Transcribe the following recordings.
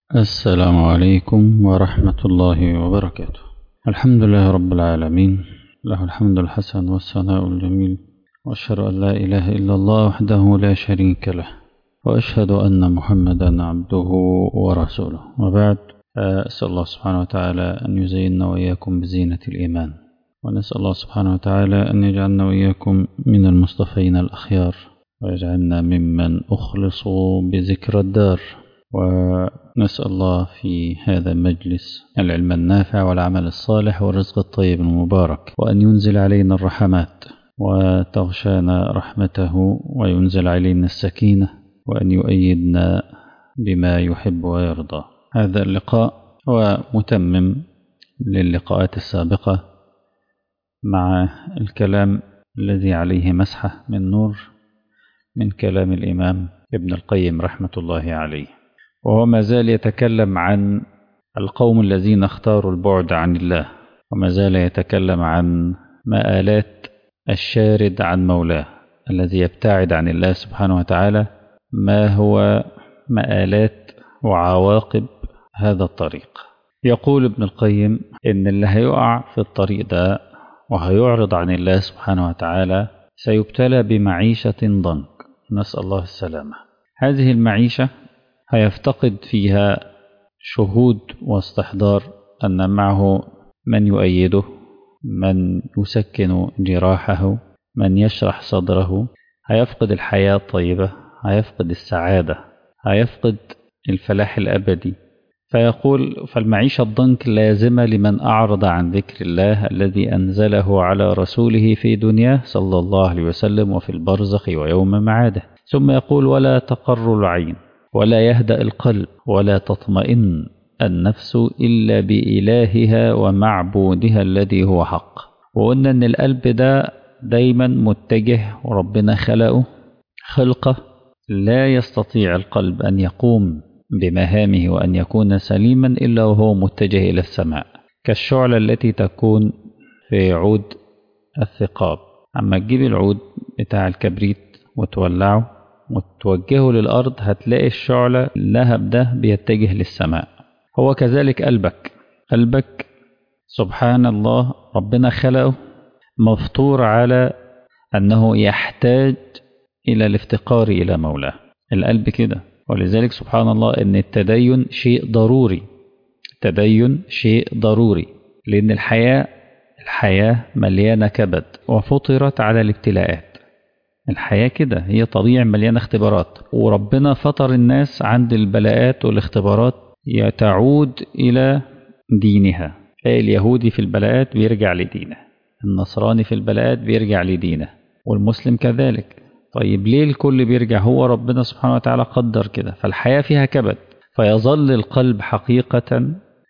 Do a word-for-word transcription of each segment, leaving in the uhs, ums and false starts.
السلام عليكم ورحمة الله وبركاته. الحمد لله رب العالمين، له الحمد الحسن والثناء الجميل، وأشهد أن لا إله إلا الله وحده لا شريك له، وأشهد أن محمدا عبده ورسوله، وبعد. أسأل الله سبحانه وتعالى أن يزيننا وإياكم بزينة الإيمان، ونسأل الله سبحانه وتعالى أن يجعلنا وإياكم من المصطفين الأخيار، ويجعلنا ممن أخلصوا بذكر الدار. ونسأل الله في هذا المجلس العلم النافع والعمل الصالح والرزق الطيب المبارك، وأن ينزل علينا الرحمات وتغشانا رحمته، وينزل علينا السكينة، وأن يؤيدنا بما يحب ويرضى. هذا اللقاء هو متمم للقاءات السابقة مع الكلام الذي عليه مسحة من نور من كلام الإمام ابن القيم رحمة الله عليه، وهو ما زال يتكلم عن القوم الذين اختاروا البعد عن الله، وما زال يتكلم عن مآلات الشارد عن مولاه الذي يبتعد عن الله سبحانه وتعالى، ما هو مآلات وعواقب هذا الطريق. يقول ابن القيم إن اللي هيقع في الطريق ده وهيعرض عن الله سبحانه وتعالى سيبتلى بمعيشة ضنك، نسأل الله السلامة. هذه المعيشة هيفتقد فيها شهود واستحضار أن معه من يؤيده، من يسكن جراحه، من يشرح صدره. هيفقد الحياة الطيبة، هيفقد السعادة، هيفقد الفلاح الأبدي. فيقول: فالمعيشة الضنك لازمة لمن أعرض عن ذكر الله الذي أنزله على رسوله في دنياه صلى الله عليه وسلم وفي البرزخ ويوم معاده. ثم يقول: ولا تقر العين ولا يهدأ القلب ولا تطمئن النفس إلا بإلهها ومعبودها الذي هو حق. وقلنا أن القلب ده دايما متجه، وربنا خلقه خلقة لا يستطيع القلب أن يقوم بمهامه وأن يكون سليما إلا وهو متجه إلى السماء، كالشعلة التي تكون في عود الثقاب. أما تجيب العود بتاع الكبريت وتولعه وتوجهه للأرض، هتلاقي الشعلة اللهب ده بيتجه للسماء. هو كذلك قلبك قلبك سبحان الله ربنا خلقه مفطور على أنه يحتاج إلى الافتقار إلى مولاه. القلب كده، ولذلك سبحان الله أن التدين شيء ضروري. التدين شيء ضروري لأن الحياة الحياة مليانة كبد وفطرت على الابتلاءات. الحياة كده هي طبيعي مليانة اختبارات، وربنا فطر الناس عند البلاءات والاختبارات تعود إلى دينها. اليهودي في البلاءات بيرجع لدينه، النصراني في البلاءات بيرجع لدينه، والمسلم كذلك. طيب ليه الكل بيرجع؟ هو ربنا سبحانه وتعالى قدر كده. فالحياة فيها كبد، فيظل القلب حقيقة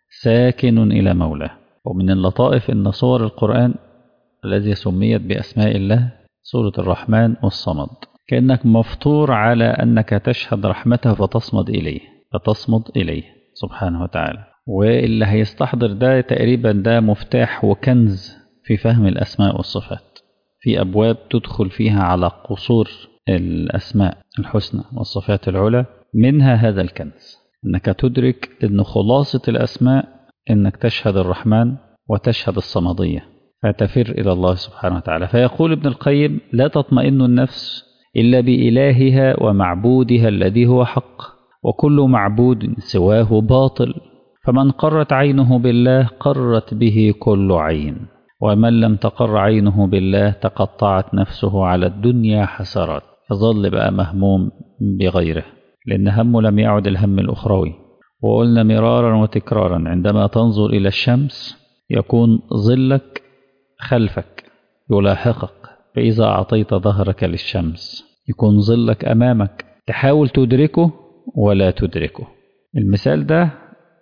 ساكن إلى مولاه. ومن اللطائف أن صور القرآن الذي سميت بأسماء الله سورة الرحمن والصمد، كأنك مفطور على أنك تشهد رحمته فتصمد إليه فتصمد إليه سبحانه وتعالى. واللي هيستحضر ده تقريبا ده مفتاح وكنز في فهم الأسماء والصفات، في أبواب تدخل فيها على قصور الأسماء الحسنى والصفات العلى. منها هذا الكنز، أنك تدرك أن خلاصة الأسماء أنك تشهد الرحمن وتشهد الصمدية، فتفر إلى الله سبحانه وتعالى. فيقول ابن القيم: لا تطمئن النفس إلا بإلهها ومعبودها الذي هو حق، وكل معبود سواه باطل، فمن قرت عينه بالله قرت به كل عين، ومن لم تقر عينه بالله تقطعت نفسه على الدنيا حسرات. فظل بقى مهموم بغيره، لأن همه لم يعد الهم الأخروي. وقلنا مرارا وتكرارا: عندما تنظر إلى الشمس يكون ظلك خلفك يلاحقك، فإذا أعطيت ظهرك للشمس يكون ظلك أمامك، تحاول تدركه ولا تدركه. المثال ده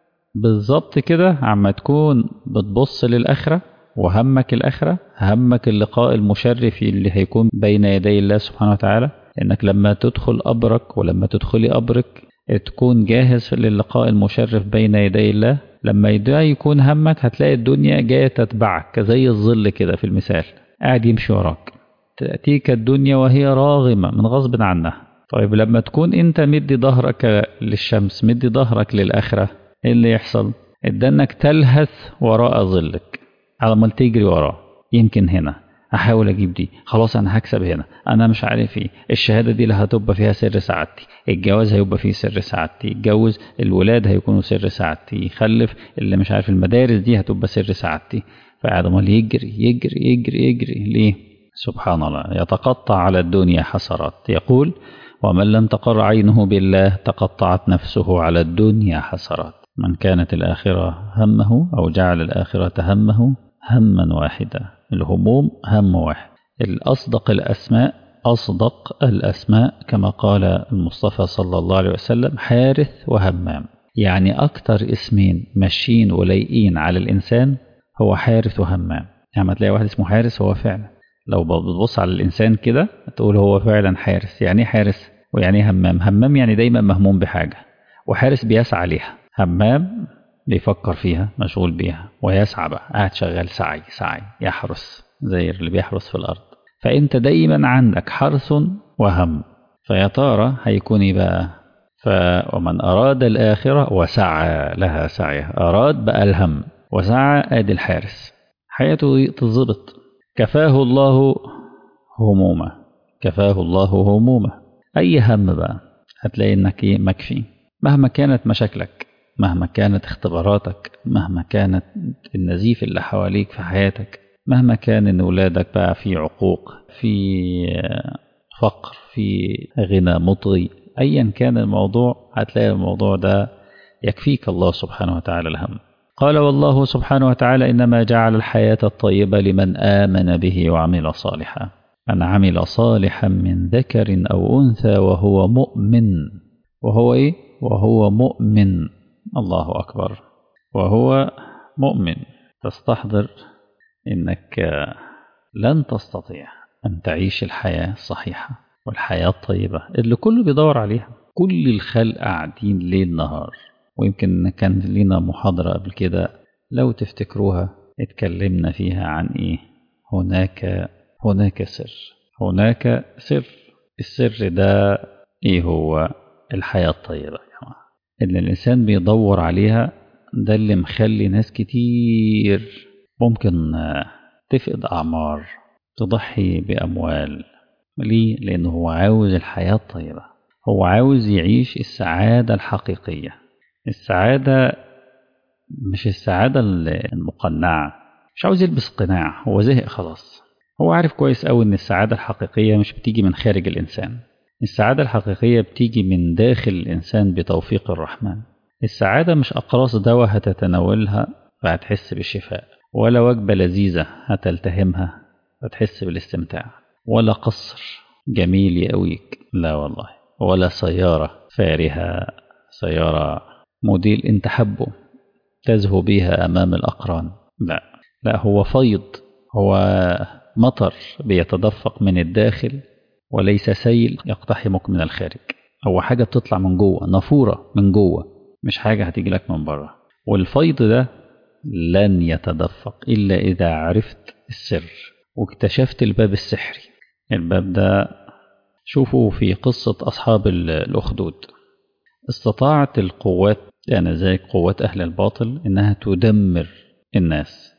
بالضبط كده عما تكون بتبص للآخرة وهمك الآخرة، همك اللقاء المشرف اللي هيكون بين يدي الله سبحانه وتعالى. إنك لما تدخل أبرك ولما تدخلي أبرك تكون جاهز للقاء المشرف بين يدي الله. لما ده يكون همك هتلاقي الدنيا جاية تتبعك زي الظل كده في المثال، قاعد يمشي وراك. تأتيك الدنيا وهي راغمة من غصب عنها، طيب لما تكون انت مدي ظهرك للشمس، مدي ظهرك للآخرة، ايه اللي يحصل؟ ادانك تلهث وراء ظلك على ما تجري وراه. يمكن هنا احاول اجيب دي، خلاص انا هكسب هنا، انا مش عارف ايه، الشهاده دي اللي هتبقى فيها سر سعادتي، الجواز هيبقى فيه سر سعادتي، يتجوز الولاد هيكونوا سر سعادتي، يخلف اللي مش عارف، المدارس دي هتبقى سر سعادتي. فقاعد امال يجري يجري يجري يجري ليه؟ سبحان الله، يتقطع على الدنيا حسرات. يقول: ومن لم تقر عينه بالله تقطعت نفسه على الدنيا حسرات. من كانت الآخرة همه أو جعل الآخرة همه هما واحدا، الهموم هم واحد. الأصدق الأسماء أصدق الأسماء كما قال المصطفى صلى الله عليه وسلم: حارث وهمام. يعني أكتر اسمين ماشيين ولايقين على الإنسان هو حارث وهمام. يعني ما تلاقي واحد اسمه حارث، هو فعلا لو بتبص على الإنسان كده تقول هو فعلا حارس. يعني حارس ويعني همام. همام يعني دايما مهموم بحاجة، وحارس بيسعى ليها. همام بيفكر فيها، مشغول بيها، ويسعى بقى قاعد شغال سعي سعي يحرس زي اللي بيحرس في الأرض. فأنت دايما عندك حرث وهم. فيا ترى هيكون إيه بقى؟ فمن أراد الآخرة وسعى لها سعيها، أراد بقى الهم وسعى، آدي الحارس، حياته تظبط. كفاه الله همومه، كفاه الله همومه. أي هم بقى هتلاقي إنك إيه مكفي، مهما كانت مشاكلك، مهما كانت اختباراتك، مهما كانت النزيف اللي حواليك في حياتك، مهما كان إن أولادك بقى في عقوق، في فقر، في غنى مطغي، أيا كان الموضوع هتلاقي الموضوع ده يكفيك الله سبحانه وتعالى الهم. قال: والله سبحانه وتعالى إنما جعل الحياة الطيبة لمن آمن به وعمل صالحا. من عمل صالحا من ذكر أو أنثى وهو مؤمن. وهو إيه؟ وهو مؤمن. الله أكبر. وهو مؤمن. تستحضر إنك لن تستطيع أن تعيش الحياة الصحيحة والحياة الطيبة اللي كله بيدور عليها. كل الخلق قاعدين ليل نهار. ويمكن كان لنا محاضرة قبل كده لو تفتكروها اتكلمنا فيها عن إيه؟ هناك هناك سر. هناك سر. السر ده إيه هو؟ الحياة الطيبة يا جماعة اللي الإنسان بيدور عليها. ده اللي مخلي ناس كتير ممكن تفقد أعمار، تضحي بأموال. ليه؟ لأنه هو عاوز الحياة الطيبة، هو عاوز يعيش السعادة الحقيقية. السعادة مش السعادة المقنعة، مش عاوز يلبس قناع، هو زهق خلاص. هو عارف كويس قوي إن السعادة الحقيقية مش بتيجي من خارج الإنسان، السعادة الحقيقية بتيجي من داخل الإنسان بتوفيق الرحمن. السعادة مش أقراص دواء هتتناولها فهتحس بالشفاء، ولا وجبة لذيذة هتلتهمها فتحس بالاستمتاع، ولا قصر جميل يقويك، لا والله، ولا سيارة فارهة، سيارة موديل انت حبه تزهو بها أمام الأقران، لا لا، هو فيض، هو مطر بيتدفق من الداخل وليس سيل يقتحمك من الخارج. هو حاجة بتطلع من جوه، نافورة من جوه، مش حاجة هتيجي لك من بره. والفيض ده لن يتدفق إلا إذا عرفت السر واكتشفت الباب السحري. الباب ده شوفوا في قصة أصحاب الأخدود، استطاعت القوات يعني زي قوات أهل الباطل إنها تدمر الناس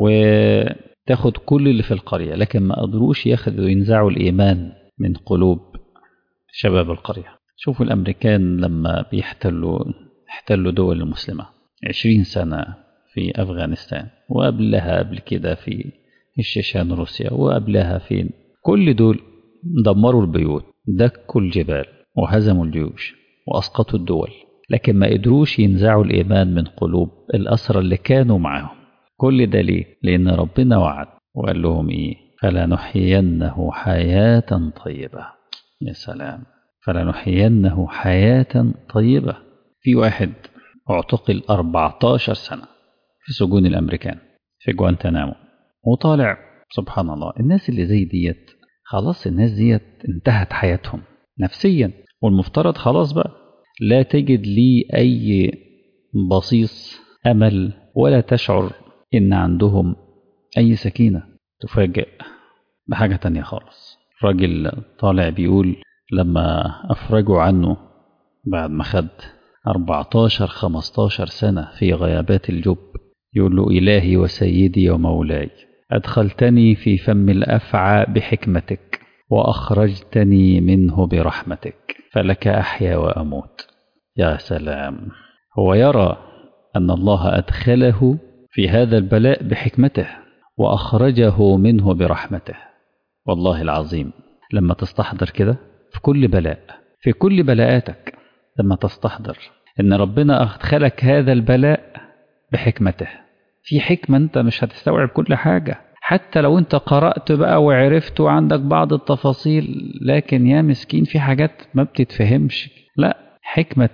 وتاخد كل اللي في القرية، لكن ما قدروش ياخدوا ينزعوا الإيمان من قلوب شباب القرية. شوفوا الأمريكان لما بيحتلوا احتلوا دول المسلمة عشرين سنة في أفغانستان، وقبلها قبل كده في الشيشان روسيا، وقبلها في كل دول دمروا البيوت، دكوا الجبال، وهزموا الجيوش، وأسقطوا الدول، لكن ما قدروش ينزعوا الإيمان من قلوب الأسرى اللي كانوا معهم. كل ده ليه؟ لأن ربنا وعد وقال لهم إيه؟ فلنحيينه حياة طيبة. يا سلام، فلنحيينه حياة طيبة. في واحد اعتقل أربعتاشر سنة في سجون الأمريكان في جوانتنامو وطالع. سبحان الله، الناس اللي زي ديت خلاص، الناس ديت انتهت حياتهم نفسيا، والمفترض خلاص بقى لا تجد لي أي بصيص أمل ولا تشعر إن عندهم أي سكينة. تفاجئ بحاجة تانية خالص. راجل طالع بيقول لما أفرجوا عنه بعد ما خد أربعتاشر خمستاشر سنة في غيابات الجب، يقول له: إلهي وسيدي ومولاي، أدخلتني في فم الأفعى بحكمتك وأخرجتني منه برحمتك، فلك أحيا وأموت. يا سلام، هو يرى أن الله أدخله في هذا البلاء بحكمته وأخرجه منه برحمته. والله العظيم لما تستحضر كده في كل بلاء، في كل بلاءاتك، لما تستحضر أن ربنا أدخلك هذا البلاء بحكمته، في حكمة أنت مش هتستوعب كل حاجة، حتى لو أنت قرأت بقى وعرفت وعندك بعض التفاصيل، لكن يا مسكين في حاجات ما بتتفهمش. لا، حكمة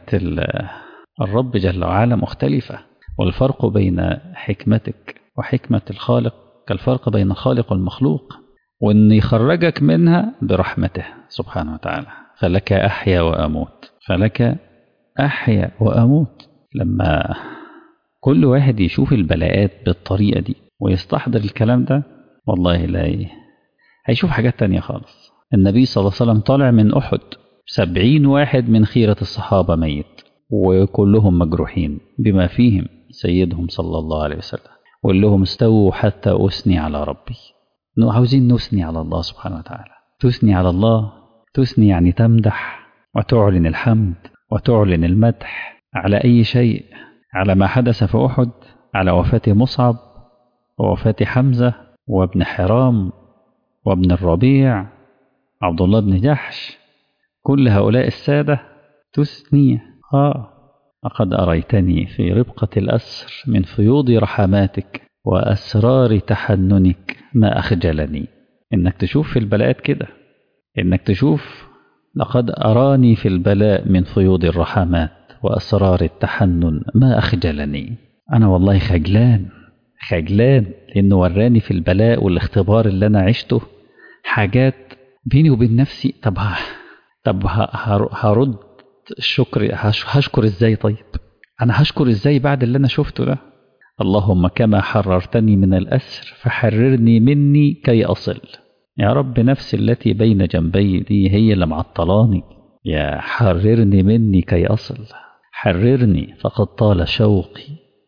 الرب جل وعلا مختلفة، والفرق بين حكمتك وحكمة الخالق كالفرق بين الخالق والمخلوق، وأن يخرجك منها برحمته سبحانه وتعالى. فلك أحيا وأموت، فلك أحيا وأموت. لما كل واحد يشوف البلاءات بالطريقة دي ويستحضر الكلام ده، والله لا ي... هيشوف حاجات تانية خالص. النبي صلى الله عليه وسلم طالع من أحد، سبعين واحد من خيرة الصحابة ميت وكلهم مجروحين بما فيهم سيدهم صلى الله عليه وسلم، وقال لهم: استووا حتى أثني على ربي. عاوزين نثني على الله سبحانه وتعالى. تثني على الله، تثني يعني تمدح وتعلن الحمد وتعلن المدح على أي شيء، على ما حدث في أحد، على وفاة مصعب ووفاة حمزة وابن حرام وابن الربيع عبد الله بن جحش، كل هؤلاء السادة تثني. آه لقد أريتني في ربقة الأسر من فيوض رحماتك وأسرار تحننك ما أخجلني. إنك تشوف في البلاءات كده، إنك تشوف لقد أراني في البلاء من فيوض الرحمات وأسرار التحنن ما أخجلني. أنا والله خجلان خجلان لأنه وراني في البلاء والاختبار اللي أنا عشته حاجات بيني وبين نفسي. طب ها طب هرد الشكر، هشكر إزاي؟ طيب أنا هشكر إزاي بعد اللي أنا شفته ده؟ اللهم كما حررتني من الأسر فحررني مني كي أصل. يا رب، نفسي التي بين جنبي دي هي اللي معطلاني، يا حررني مني كي أصل. حررني فقد طال شوقي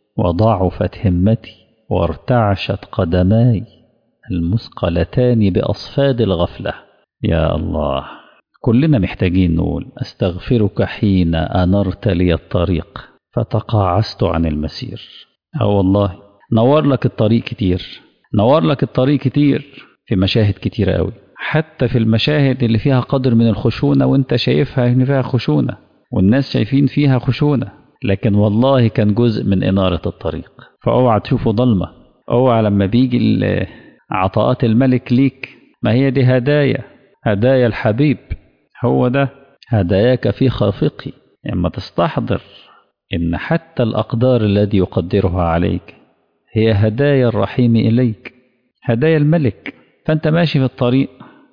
وضعفت همتي وارتعشت قدماي المثقلتان بأصفاد الغفلة. يا الله، كلنا محتاجين نقول: أستغفرك حين أنرت لي الطريق فتقاعست عن المسير. أه والله نور لك الطريق كتير، نور لك الطريق كتير في مشاهد كتيرة قوي، حتى في المشاهد اللي فيها قدر من الخشونة وانت شايفها ان فيها خشونة والناس شايفين فيها خشونة، لكن والله كان جزء من إنارة الطريق. فأوعى تشوفه ضلمة، أوعى لما بيجي عطاءات الملك ليك، ما هي دي هدايا، هدايا الحبيب، هو ده هداياك في خافقي. لما تستحضر إن حتى الأقدار الذي يقدرها عليك هي هدايا الرحيم إليك، هدايا الملك. فأنت ماشي في الطريق،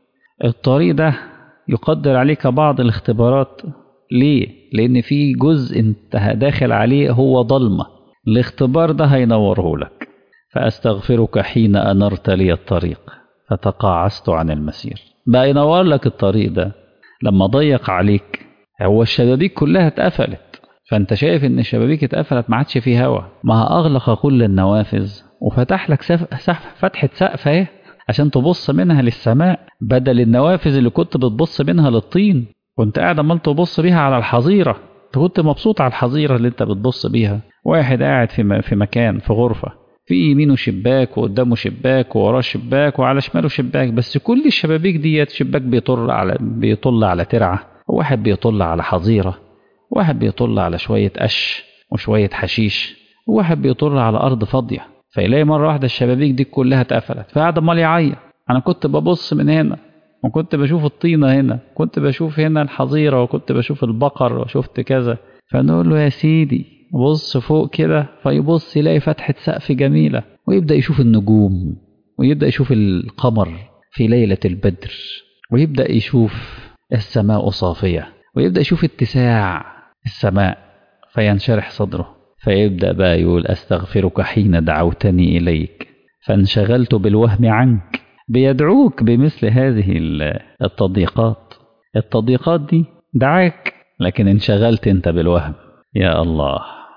الطريق ده يقدر عليك بعض الاختبارات. ليه؟ لأن في جزء انت داخل عليه هو ضلمة، الاختبار ده هينوره لك. فأستغفرك حين أنرت لي الطريق فتقاعست عن المسير. بقى ينور لك الطريق ده لما ضيق عليك، هو الشبابيك كلها اتقفلت، فأنت شايف إن الشبابيك اتقفلت، ما عادش فيه هوا، ما أغلق كل النوافذ وفتح لك سف... سف... فتحة سقف اهي عشان تبص منها للسماء، بدل النوافذ اللي كنت بتبص منها للطين، كنت قاعد عمال تبص بيها على الحظيرة. انت كنت مبسوط على الحظيرة اللي انت بتبص بيها. واحد قاعد في م... في مكان، في غرفة، في يمينه شباك وقدامه شباك ووراه شباك وعلى شماله شباك، بس كل الشبابيك ديت شباك بيطل على بيطل على ترعة، وواحد بيطل على حظيرة، واحد بيطل على شوية قش وشوية حشيش، وواحد بيطل على أرض فاضية. فيلاقي مرة واحدة الشبابيك دي كلها اتقفلت، فقعد امال يعيط: أنا كنت ببص من هنا وكنت بشوف الطينة هنا، كنت بشوف هنا الحظيرة وكنت بشوف البقر وشفت كذا. فنقول له: يا سيدي بص فوق كده. فيبص يلاقي فتحة سقف جميلة، ويبدأ يشوف النجوم، ويبدأ يشوف القمر في ليلة البدر، ويبدأ يشوف السماء صافية، ويبدأ يشوف اتساع السماء، فينشرح صدره. فيبدأ بقى يقول: أستغفرك حين دعوتني إليك فانشغلت بالوهم عنك. بيدعوك بمثل هذه التضييقات، التضييقات دي دعاك، لكن انشغلت انت بالوهم. يا الله،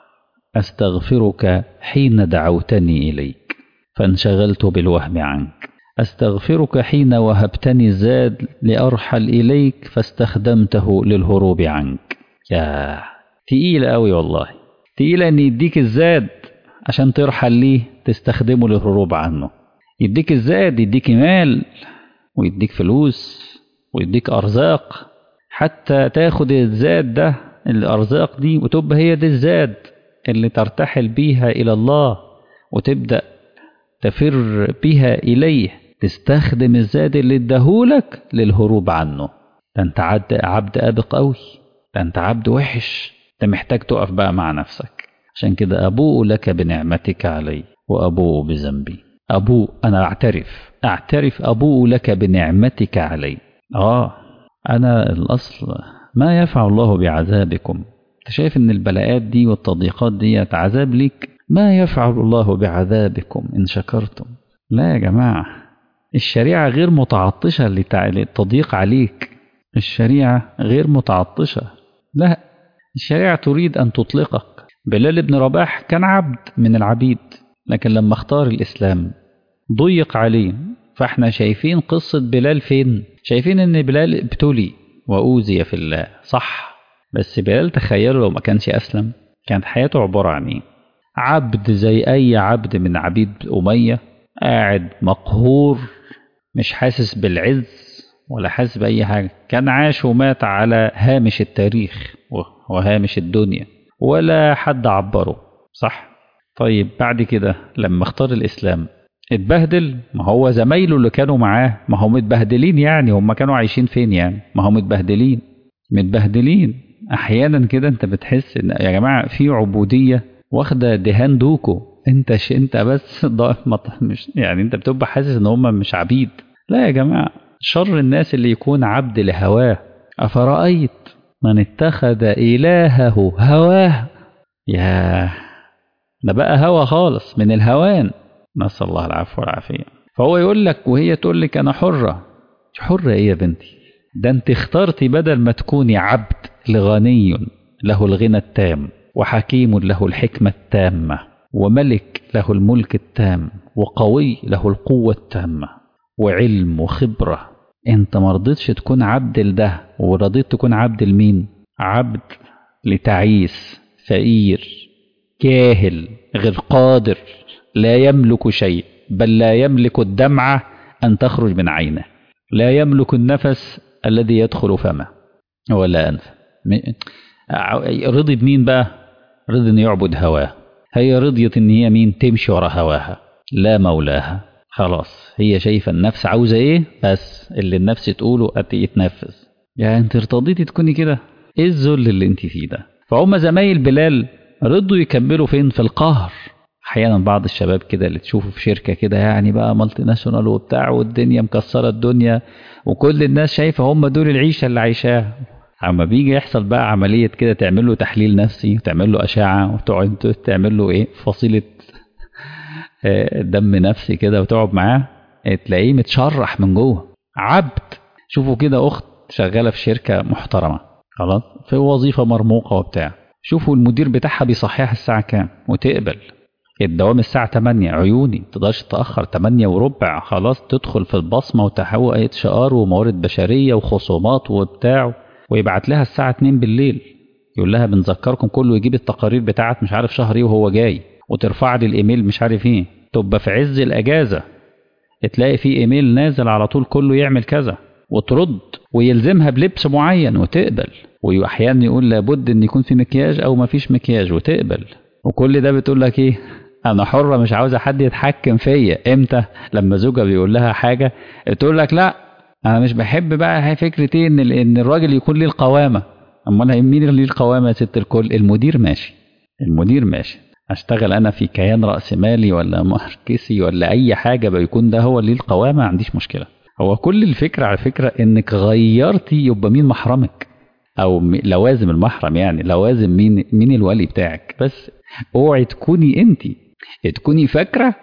أستغفرك حين دعوتني إليك فانشغلت بالوهم عنك، أستغفرك حين وهبتني الزاد لأرحل إليك فاستخدمته للهروب عنك. يا تقيلة أوي والله، تقيلة أن يديك الزاد عشان ترحل ليه تستخدمه للهروب عنه. يديك الزاد، يديك مال ويديك فلوس ويديك أرزاق، حتى تاخد الزاد ده الأرزاق دي وتبقى هي دي الزاد اللي ترتحل بيها إلى الله وتبدأ تفر بها إليه، تستخدم الزاد اللي اداهولك للهروب عنه. ده انت عبد عبد أبق قوي، ده انت عبد وحش، انت محتاج تقف بقى مع نفسك. عشان كده أبوء لك بنعمتك علي وأبوء بذنبي. أبوء، أنا أعترف أعترف أبوء لك بنعمتك علي. آه أنا الأصل ما يفعل الله بعذابكم. أنت شايف إن البلاءات دي والتضييقات دي عذاب ليك؟ ما يفعل الله بعذابكم إن شكرتم. لا يا جماعة، الشريعة غير متعطشة للتضييق عليك، الشريعة غير متعطشة، لا، الشريعة تريد أن تطلقك. بلال بن رباح كان عبد من العبيد، لكن لما اختار الإسلام ضيق عليه. فاحنا شايفين قصة بلال فين؟ شايفين ان بلال ابتلي وأوذي في الله، صح، بس بلال تخيلوا لو ما كانش أسلم كانت حياته عبارة عن ايه؟ عبد زي أي عبد من عبيد أمية، قاعد مقهور، مش حاسس بالعز ولا حاسس بأي حاجة، كان عاش ومات على هامش التاريخ وهامش الدنيا، ولا حد عبره، صح؟ طيب بعد كده لما اختار الإسلام اتبهدل. ما هو زمايله اللي كانوا معاه ما هم متبهدلين، يعني هم كانوا عايشين فين يعني؟ ما هم متبهدلين متبهدلين. احيانا كده انت بتحس ان يا جماعه في عبوديه واخده دهان دوكو، انت ش انت بس مش يعني انت بتبقى حاسس ان هم مش عبيد. لا يا جماعه، شر الناس اللي يكون عبد لهواه. افرايت من اتخذ الهه هواه. يا ده بقى هوى خالص من الهوان، نسأل الله العفو والعافية. فهو يقول لك وهي تقول لك أنا حرة. حرة إيه يا بنتي؟ ده أنت اخترتي بدل ما تكوني عبد لغني له الغنى التام، وحكيم له الحكمة التامة، وملك له الملك التام، وقوي له القوة التامة، وعلم وخبرة. أنت ما رضيتش تكون عبد لده، ورضيت تكون عبد لمين؟ عبد لتعيس فقير جاهل غير قادر، لا يملك شيء، بل لا يملك الدمعة أن تخرج من عينه، لا يملك النفس الذي يدخل فمه ولا أنف. رضي بمين بقى؟ رضي أن يعبد هواه. هي رضيت أن هي مين؟ تمشي ورا هواها، لا مولاها. خلاص هي شايفة النفس عاوزة إيه، بس اللي النفس تقوله يتنفذ. يعني أنت ارتضيتي تكوني كده؟ إيه الذل اللي أنت فيه ده؟ فهم زمايل بلال رضوا يكملوا فين؟ في القهر. احيانا بعض الشباب كده اللي تشوفه في شركه كده يعني بقى مالتي ناشونال وبتاع، والدنيا مكسره الدنيا وكل الناس شايفه هم دول العيشه اللي عايشاها، اما بيجي يحصل بقى عمليه كده تعمل له تحليل نفسي وتعمل له اشعه وتقعد تعمل له ايه فصيله دم نفسي كده وتقعد معاه، تلاقيه متشرح من جوه. عبد. شوفوا كده اخت شغاله في شركه محترمه خلاص في وظيفه مرموقه وبتاع، شوفوا المدير بتاعها بيصحيها الساعه كام وتقبل الدوام الساعة تمانية، عيوني تقدرش تأخر تمانية وربع، خلاص تدخل في البصمة وتحقق اتش ار وموارد بشرية وخصومات وبتاع، ويبعت لها الساعة اتنين بالليل يقول لها بنذكركم كله يجيب التقارير بتاعت مش عارف شهر ايه وهو جاي، وترفع لي الايميل مش عارف ايه. تبقى في عز الاجازة تلاقي في ايميل نازل على طول كله يعمل كذا وترد، ويلزمها بلبس معين وتقبل، واحيانا يقول لابد ان يكون في مكياج او ما فيش مكياج وتقبل. وكل ده بتقول لك ايه؟ انا حرة مش عاوزة حد يتحكم فيا. امتى؟ لما زوجها بيقول لها حاجة تقول لك لا انا مش بحب بقى هي فكرة ايه ان ان الراجل يكون ليه القوامة. امال مين اللي ليه القوامة يا ست الكل؟ المدير ماشي، المدير ماشي، اشتغل انا في كيان رأسمالي ولا ماركسي ولا اي حاجة بيكون ده هو اللي ليه القوامة، ما عنديش مشكلة. هو كل الفكرة على فكرة انك غيرتي يبقى مين محرمك او لوازم المحرم، يعني لوازم مين مين الولي بتاعك. بس اوعي تكوني انت تكوني فاكره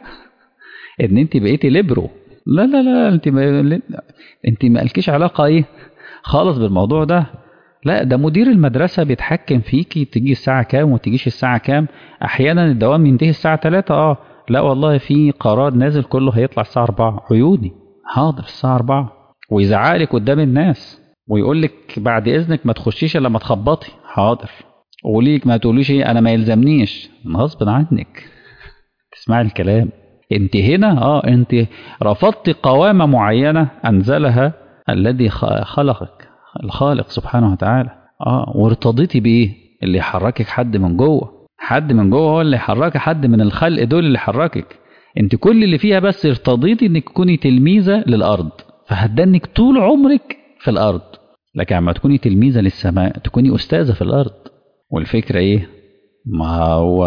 ان انت بقيتي ليبرو. لا لا لا انت ما انت ما لكيش علاقه ايه خالص بالموضوع ده. لا، ده مدير المدرسة بيتحكم فيكي تيجي الساعة كام وتجيش الساعة كام. أحيانا الدوام ينتهي الساعة تلاتة، اه لا والله في قرار نازل كله هيطلع الساعة أربعة. عيوني حاضر الساعة أربعة، ويزعقلك قدام الناس ويقول لك بعد إذنك ما تخشيش إلا لما تخبطي. حاضر. وليك ما تقوليش ايه انا ما يلزمنيش، غصب عنك تسمعي الكلام. انت هنا اه انت رفضت قوامة معينة انزلها الذي خلقك الخالق سبحانه وتعالى، اه وارتضيتي بايه؟ اللي يحركك حد من جوه، حد من جوه هو اللي يحركك، حد من الخلق دول اللي يحركك. انت كل اللي فيها بس ارتضيتي انك تكوني تلميذة للارض، فهتدنك طول عمرك في الارض. لكن لما تكوني تلميذة للسماء تكوني استاذة في الارض. والفكرة ايه؟ ما هو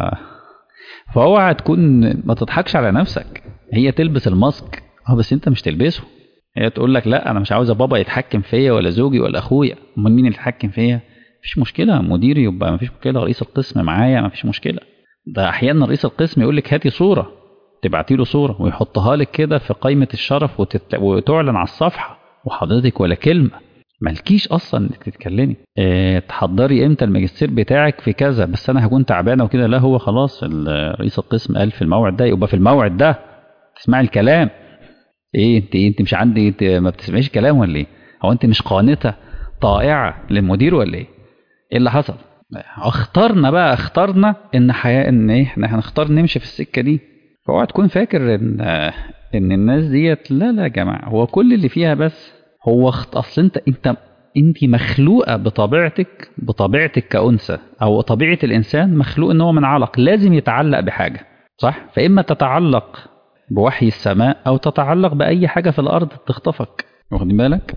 فاوعى تكون ما تضحكش على نفسك. هي تلبس الماسك اه بس انت مش تلبسه. هي تقول لك لا انا مش عاوزه بابا يتحكم فيا ولا زوجي ولا اخويا. امال مين اللي يتحكم فيا؟ مفيش مشكله، مديري يبقى مفيش مشكله، رئيس القسم معايا مفيش مشكله. ده احيانا رئيس القسم يقول لك هاتي صوره، تبعتي له صوره ويحطها لك كده في قائمه الشرف وتت... وتعلن على الصفحه، وحضرتك ولا كلمه مالكيش اصلا انك تتكلمي. اه تحضري امتى الماجستير بتاعك في كذا، بس انا هكون تعبانه وكده. لا هو خلاص رئيس القسم قال في الموعد ده يبقى في الموعد ده تسمعي الكلام. ايه انت إيه انت مش عندي انت ما بتسمعيش كلام ولا ايه؟ هو انت مش قانته طائعه للمدير ولا ايه؟ ايه اللي حصل؟ اخترنا بقى اخترنا ان حياه ان ايه احنا هنختار نمشي في السكه دي. فاوعى تكون فاكر ان ان الناس ديت لا لا يا جماعه، هو كل اللي فيها بس هو اخت... اصل انت انت انت مخلوقه بطبيعتك بطبيعتك كأنثى، او طبيعه الانسان مخلوق ان هو من علق لازم يتعلق بحاجه، صح؟ فاما تتعلق بوحي السماء او تتعلق باي حاجه في الارض تخطفك، واخد بالك؟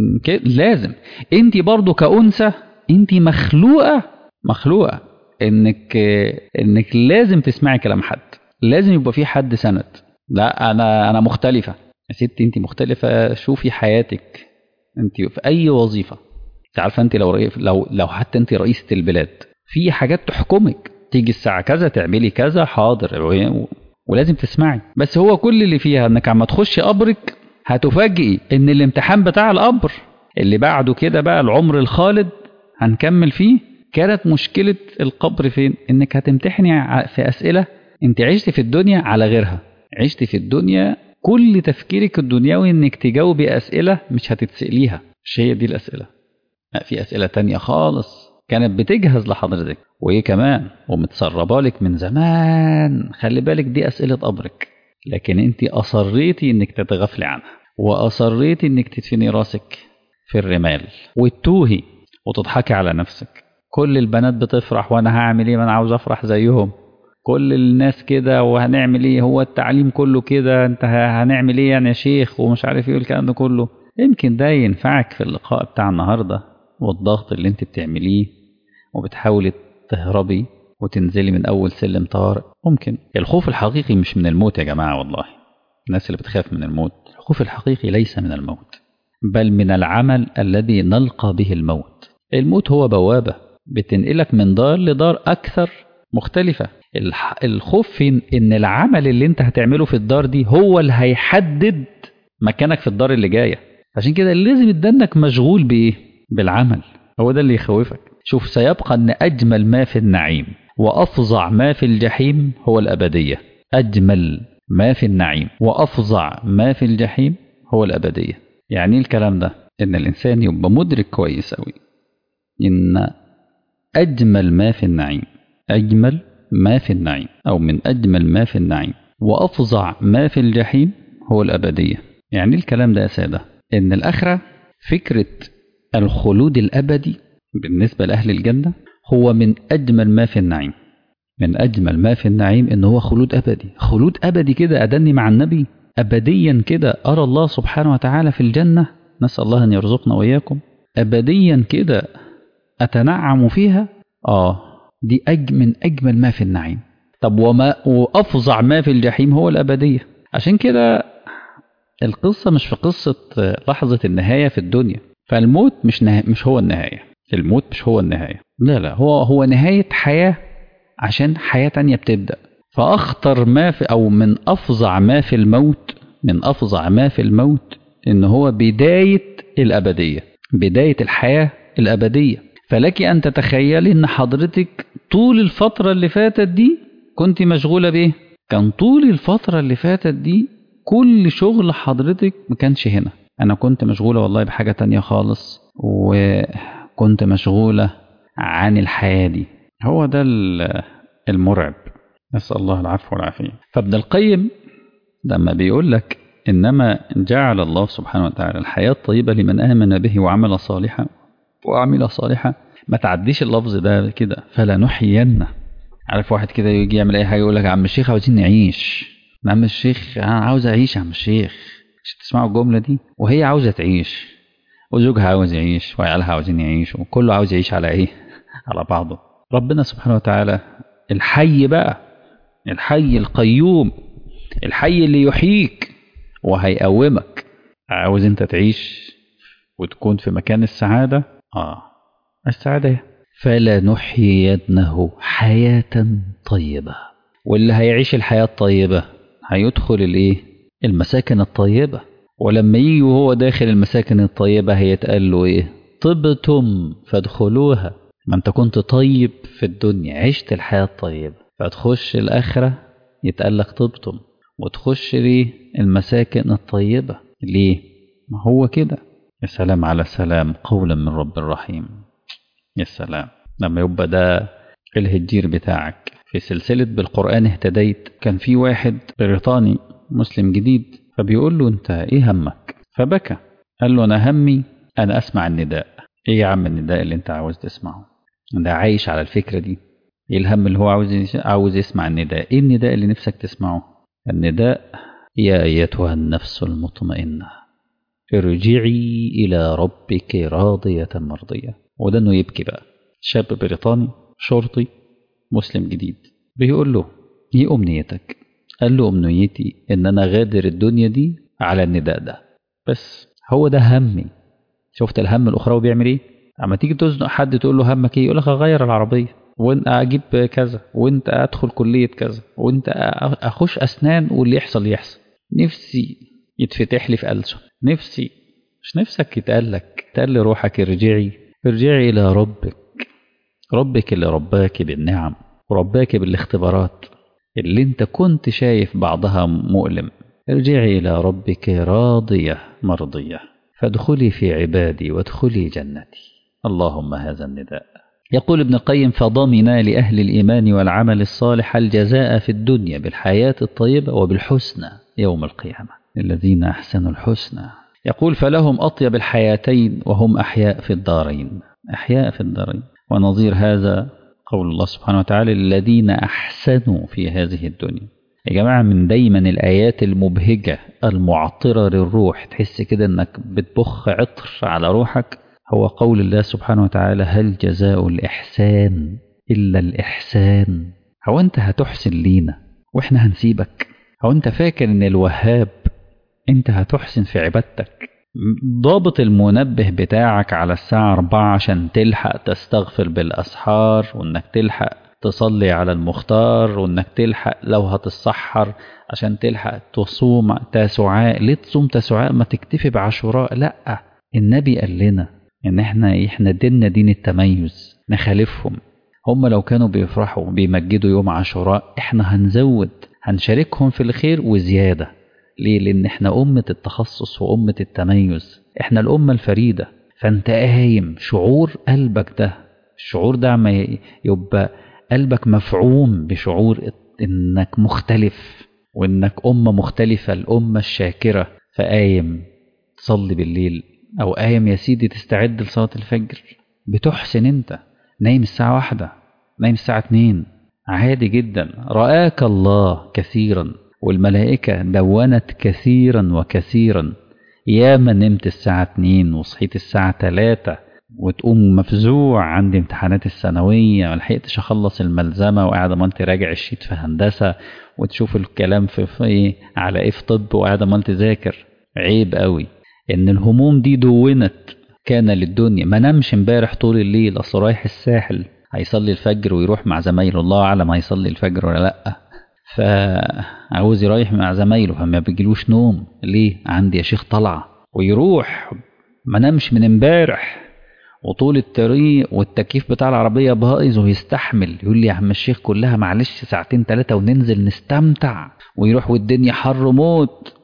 لازم انت برضو كأنثى انت مخلوقه مخلوقه انك انك لازم تسمعي كلام حد، لازم يبقى في حد سند. لا انا انا مختلفه يا ستي، انت مختلفه. شوفي حياتك انت في اي وظيفه. انت عارفه انت لو لو لو حتى انت رئيسه البلاد في حاجات تحكمك، تيجي الساعه كذا تعملي كذا حاضر ولازم تسمعي. بس هو كل اللي فيها انك عم تخشي قبرك هتفاجئي ان الامتحان بتاع القبر اللي بعده كده بقى العمر الخالد هنكمل فيه. كانت مشكله القبر فين؟ انك هتمتحني في اسئله انت عشت في الدنيا على غيرها، عشت في الدنيا كل تفكيرك الدنيوي انك تجاوبي اسئله مش هتتساليها، مش هي دي الاسئله. لا في اسئله تانية خالص كانت بتجهز لحضرتك وايه كمان ومتسربه لك من زمان. خلي بالك دي اسئله قبرك، لكن انت اصريتي انك تتغفلي عنها، واصريتي انك تدفني راسك في الرمال وتتوهي وتضحكي على نفسك. كل البنات بتفرح وانا هعمل ايه؟ ما انا عاوز افرح زيهم. كل الناس كده وهنعمل ايه؟ هو التعليم كله كده، انت هنعمل ايه يعني يا شيخ ومش عارف ايه الكلام ده كله. يمكن ده ينفعك في اللقاء بتاع النهارده والضغط اللي انت بتعمليه وبتحاولي تهربي وتنزلي من اول سلم طارق. ممكن الخوف الحقيقي مش من الموت يا جماعه، والله الناس اللي بتخاف من الموت، الخوف الحقيقي ليس من الموت بل من العمل الذي نلقى به الموت. الموت هو بوابه بتنقلك من دار لدار اكثر مختلفه. الخوف في ان العمل اللي انت هتعمله في الدار دي هو اللي هيحدد مكانك في الدار اللي جايه. عشان كده لازم يدنك مشغول بايه؟ بالعمل. هو ده اللي يخوفك. شوف سيبقى ان اجمل ما في النعيم وافظع ما في الجحيم هو الابديه. اجمل ما في النعيم وافظع ما في الجحيم هو الابديه. يعني الكلام ده ان الانسان يبقى مدرك كويس قوي ان اجمل ما في النعيم اجمل ما في النعيم أو من أجمل ما في النعيم وأفظع ما في الجحيم هو الأبدية. يعني الكلام ده يا سادة إن الآخرة فكرة الخلود الأبدي بالنسبة لأهل الجنة هو من أجمل ما في النعيم. من أجمل ما في النعيم إن هو خلود أبدي. خلود أبدي كده أدني مع النبي أبديا كده أرى الله سبحانه وتعالى في الجنة، نسأل الله أن يرزقنا وإياكم أبديا كده أتنعم فيها. آه دي أج من أجمل ما في النعيم. طب وما وأفظع ما في الجحيم هو الأبدية. عشان كده القصة مش في قصة لحظة النهاية في الدنيا. فالموت مش نه... مش هو النهاية. الموت مش هو النهاية، لا لا هو هو نهاية حياة عشان حياة تانية بتبدأ. فأخطر ما في أو من أفظع ما في الموت من أفظع ما في الموت إن هو بداية الأبدية. بداية الحياة الأبدية. فلك أن تتخيلي أن حضرتك طول الفترة اللي فاتت دي كنت مشغولة بإيه؟ كان طول الفترة اللي فاتت دي كل شغل حضرتك ما كانش هنا. أنا كنت مشغولة والله بحاجة تانية خالص، وكنت مشغولة عن الحياة دي. هو ده المرعب، نسأل الله العفو والعافية. فابن القيم لما بيقول لك إنما جعل الله سبحانه وتعالى الحياة الطيبة لمن آمن به وعمل صالحا وعمل صالحا، ما تعديش اللفظ ده كده، فلا نحيينه. عارف واحد كده يجي يعمل أي حاجة يقول لك عم الشيخ عاوزين نعيش، عم الشيخ أنا عاوز أعيش، عم الشيخ مش تسمعوا الجملة دي؟ وهي عاوزة تعيش، وزوجها عاوز يعيش، وعيالها عاوزين يعيشوا، وكله عاوز يعيش على إيه؟ على بعضه. ربنا سبحانه وتعالى الحي بقى، الحي القيوم، الحي اللي يحييك وهيقومك. عاوز انت تعيش وتكون في مكان السعادة؟ آه السعادة فلا نحيينه حياة طيبة. واللي هيعيش الحياة الطيبة هيدخل الايه؟ المساكن الطيبة. ولما يجي وهو داخل المساكن الطيبة هيتقال له ايه؟ طبتم فادخلوها. ما انت كنت طيب في الدنيا، عشت الحياة الطيبة، فتخش الآخرة يتقال لك طبتم، وتخش ليه؟ المساكن الطيبة. ليه؟ ما هو كده. يا سلام على سلام قولا من رب الرحيم. يا سلام لما يبقى ده الهجير بتاعك. في سلسلة بالقرآن اهتديت كان في واحد بريطاني مسلم جديد، فبيقول له انت ايه همك؟ فبكى، قال له انا همي انا اسمع النداء. ايه يا عم النداء اللي انت عاوز تسمعه؟ ده عايش على الفكرة دي. ايه الهم اللي هو عاوز عاوز يسمع النداء؟ ايه النداء اللي نفسك تسمعه؟ النداء يا ايتها النفس المطمئنة ارجعي الى ربك راضية مرضية. وده انه يبكي بقى. شاب بريطاني شرطي مسلم جديد بيقول له ايه امنيتك؟ قال له امنيتي ان انا غادر الدنيا دي على النداء ده بس، هو ده همي. شفت الهم الاخروي بيعمل ايه؟ اما تيجي تزنق حد تقول له همك ايه؟ يقول لك اغير العربيه، وانت اجيب كذا، وانت ادخل كليه كذا، وانت اخش اسنان، واللي يحصل يحصل. نفسي يتفتح لي في ألسن، نفسي مش نفسك يتقال لك، يتقال لي روحك ارجعي ارجعي الى ربك، ربك اللي رباك بالنعم ورباك بالاختبارات اللي انت كنت شايف بعضها مؤلم. ارجعي الى ربك راضية مرضية فادخلي في عبادي وادخلي جنتي. اللهم هذا النداء. يقول ابن القيم فضمن لأهل الإيمان والعمل الصالح الجزاء في الدنيا بالحياة الطيبة وبالحسنى يوم القيامة الذين أحسنوا الحسنى. يقول فلهم أطيب الحياتين وهم أحياء في الدارين، أحياء في الدارين. ونظير هذا قول الله سبحانه وتعالى الذين أحسنوا في هذه الدنيا. يا جماعة من دايما الآيات المبهجة المعطرة للروح، تحس كده أنك بتبخ عطر على روحك، هو قول الله سبحانه وتعالى هل جزاء الإحسان إلا الإحسان. هو أنت هتحسن لينا وإحنا هنسيبك؟ هو أنت فاكر أن الوهاب أنت هتحسن في عبادتك؟ ضابط المنبه بتاعك على الساعة أربعة عشان تلحق تستغفر بالأسحار، وأنك تلحق تصلي على المختار، وأنك تلحق لو هتتسحر عشان تلحق تصوم تاسعاء. ليه تصوم تاسعاء؟ ما تكتفي بعاشوراء. لأ، النبي قال لنا إن إحنا إحنا ديننا دين التميز، نخالفهم. هم لو كانوا بيفرحوا بيمجدوا يوم عاشوراء، إحنا هنزود هنشاركهم في الخير وزيادة. ليه؟ لأن إحنا أمة التخصص وأمة التميز، إحنا الأمة الفريدة. فأنت قايم شعور قلبك ده، الشعور ده ما يبقى قلبك مفعوم بشعور إنك مختلف وإنك أمة مختلفة، الأمة الشاكرة. فقايم تصلي بالليل، أو قايم يا سيدي تستعد لصلاة الفجر، بتحسن. أنت نايم الساعة واحدة، نايم الساعة اتنين، عادي جدا. رآك الله كثيرا والملائكة دونت كثيرا وكثيرا. يا من نمت الساعة اتنين وصحيت الساعة تلاتة وتقوم مفزوع عندي امتحانات الثانوية ملحقتش أخلص الملزمة، وقاعدة ما انت راجع الشيت في هندسة، وتشوف الكلام في, في ايه على ايه في طب، وقاعدة ما انت ذاكر. عيب قوي ان الهموم دي دونت. كان للدنيا ما نمش امبارح طول الليل، اصل رايح الساحل هيصلي الفجر ويروح مع زمايله، الله اعلم هيصلي الفجر ولا لا، فعاوز يريح مع زمايله فما بيجيلوش نوم. ليه؟ عندي يا شيخ طلعة، ويروح ما نامش من امبارح، وطول الطريق والتكييف بتاع العربية بايظ ويستحمل، يقول لي يا عم الشيخ كلها معلش ساعتين ثلاثة وننزل نستمتع، ويروح والدنيا حر موت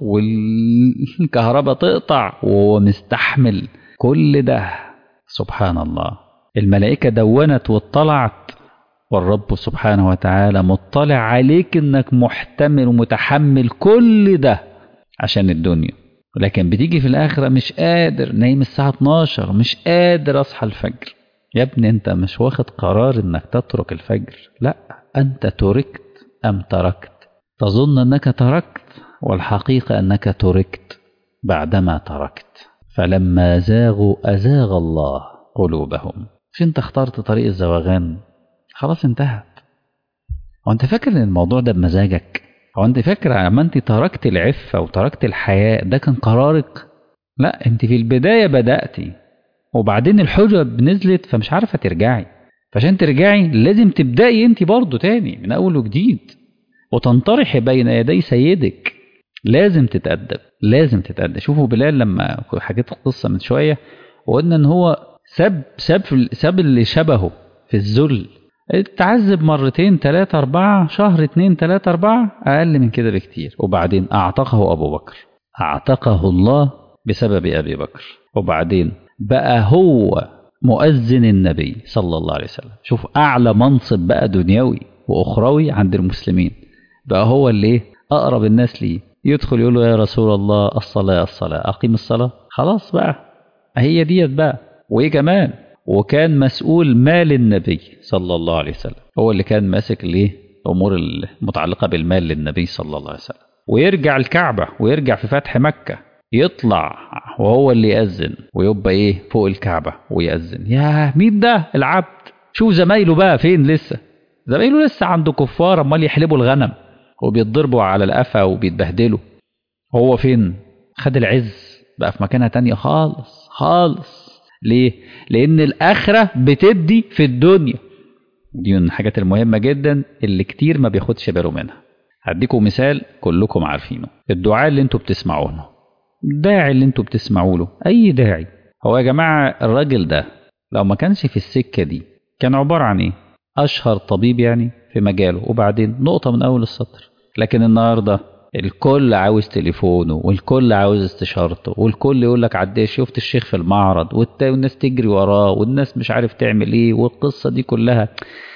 والكهرباء تقطع وهو مستحمل كل ده. سبحان الله، الملائكة دونت واطلعت، والرب سبحانه وتعالى مطلع عليك انك محتمل ومتحمل كل ده عشان الدنيا. لكن بتيجي في الآخرة مش قادر، نايم الساعة اتناشر، مش قادر أصحى الفجر. يا ابني أنت مش واخد قرار أنك تترك الفجر، لا، أنت تركت أم تركت. تظن أنك تركت، والحقيقة أنك تركت بعدما تركت. فلما زاغوا أزاغ الله قلوبهم. مش أنت اخترت طريق الزواغان، خلاص انتهت. وأنت فاكر أن الموضوع ده بمزاجك؟ هو انت فاكر لما انت تركت العفة وتركت الحياة ده كان قرارك؟ لا، انت في البداية بدأتي، وبعدين الحجب نزلت فمش عارفة ترجعي، فعشان ترجعي لازم تبدأي انت برضو تاني من اول وجديد، وتنطرحي بين يدي سيدك. لازم تتأدب، لازم تتأدب. شوفوا بلال لما حكيت القصة من شوية وقلنا ان هو ساب ساب ساب اللي شبهه في الذل، تعذب مرتين ثلاثة أربعة، شهر اتنين ثلاثة أربعة، أقل من كده بكتير. وبعدين أعتقه أبو بكر، أعتقه الله بسبب أبي بكر. وبعدين بقى هو مؤذن النبي صلى الله عليه وسلم. شوف أعلى منصب بقى دنيوي وأخروي عند المسلمين، بقى هو اللي أقرب الناس ليه، يدخل يقول له يا رسول الله الصلاة الصلاة، أقيم الصلاة. خلاص بقى هي ديت بقى. وإيه كمان، وكان مسؤول مال النبي صلى الله عليه وسلم، هو اللي كان ماسك ليه الأمور المتعلقة بالمال للنبي صلى الله عليه وسلم. ويرجع الكعبة ويرجع في فتح مكة، يطلع وهو اللي يأذن، ويبقى إيه فوق الكعبة ويأذن. يا مين ده العبد؟ شوف زمايله بقى فين، لسه زمايله لسه عنده كفار امال يحلبوا الغنم وبيتضربوا على القفا وبيتبهدلوا. هو فين؟ خد العز بقى في مكانها تانية خالص خالص. ليه؟ لأن الآخرة بتدي في الدنيا. دي من الحاجات المهمة جدا اللي كتير ما بياخدش باله منها. هديكم مثال كلكم عارفينه، الدعاء اللي انتوا بتسمعونه، الداعي اللي انتوا بتسمعوا له، أي داعي. هو يا جماعة الراجل ده لو ما كانش في السكة دي كان عبارة عن ايه؟ أشهر طبيب يعني في مجاله، وبعدين نقطة من أول السطر. لكن النهاردة الكل عاوز تليفونه، والكل عاوز استشارته، والكل يقول لك عديش شفت الشيخ في المعرض، والناس تجري وراه، والناس مش عارف تعمل ايه، والقصة دي كلها.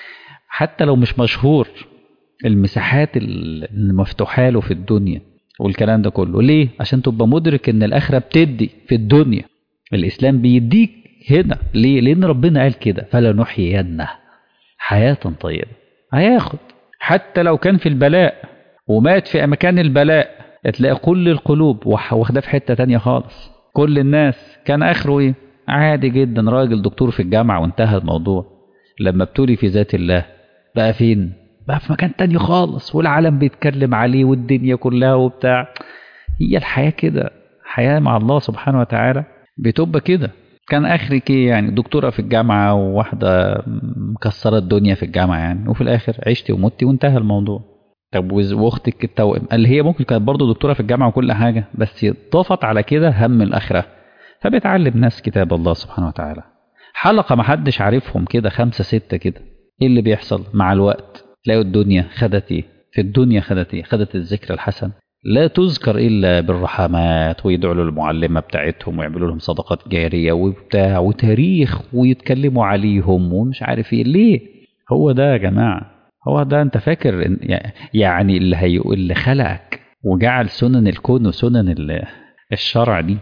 حتى لو مش مشهور، المساحات المفتوحة له في الدنيا والكلام ده كله ليه؟ عشان تبقى مدرك ان الآخرة بتدي في الدنيا. الإسلام بيديك هنا ليه؟ لأن ربنا قال كده فلا نحيينه حياة طيبة. هياخد حتى لو كان في البلاء ومات في مكان البلاء، تلاقي كل القلوب واخده في حتة تانية خالص. كل الناس كان آخره ايه؟ عادي جدا، راجل دكتور في الجامعة وانتهى الموضوع. لما ابتلي في ذات الله بقى فين؟ بقى في مكان تاني خالص، والعالم بيتكلم عليه والدنيا كلها وبتاع. هي الحياة كده، حياة مع الله سبحانه وتعالى بتبقى كده. كان آخرك ايه يعني؟ دكتورة في الجامعة وواحدة مكسرة الدنيا في الجامعة يعني، وفي الآخر عشتي ومتي وانتهى الموضوع. طب واختك التوأم اللي هي ممكن كانت برضه دكتورة في الجامعة وكل حاجة، بس ضافت على كده هم الآخرة، فبتعلم ناس كتاب الله سبحانه وتعالى. حلقة ما حدش عارفهم كده، خمسة ستة كده. ايه اللي بيحصل مع الوقت؟ تلاقوا الدنيا خدت ايه؟ في الدنيا خدت ايه؟ خدت الذكر الحسن، لا تذكر إلا بالرحمات، ويدعوا للمعلمة بتاعتهم ويعملوا لهم صدقات جارية وبتاع وتاريخ ويتكلموا عليهم ومش عارف ايه. ليه؟ هو ده يا جماعة، هو ده. انت فاكر يعني اللي هي اللي خلقك وجعل سنن الكون وسنن الشرع دي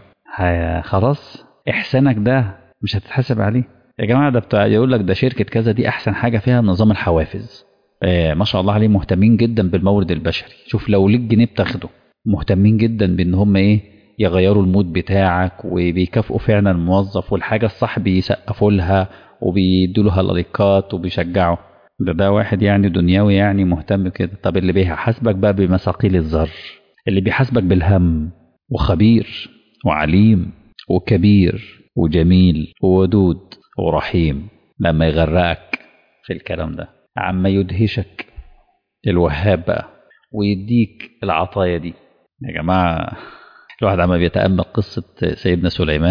خلاص احسانك ده مش هتتحاسب عليه يا جماعة؟ ده بتاع يقول لك ده شركة كذا دي احسن حاجة فيها نظام الحوافز. آه ما شاء الله عليه، مهتمين جدا بالمورد البشري. شوف لو ليك جنيه بتاخده، مهتمين جدا بان هم ايه يغيروا المود بتاعك، وبيكافئوا فعلا الموظف، والحاجة الصح بيسقفوا لها وبيدوا لها لايكات وبيشجعوا. ده ده واحد يعني دنيوي يعني مهتم كده. طب اللي بيحاسبك بقى بمثاقيل الذر، اللي بيحاسبك بالهم، وخبير وعليم وكبير وجميل وودود ورحيم، لما يغرقك في الكلام ده عما يدهشك الوهاب بقى ويديك العطايا دي. يا جماعة الواحد عما بيتأمل قصة سيدنا سليمان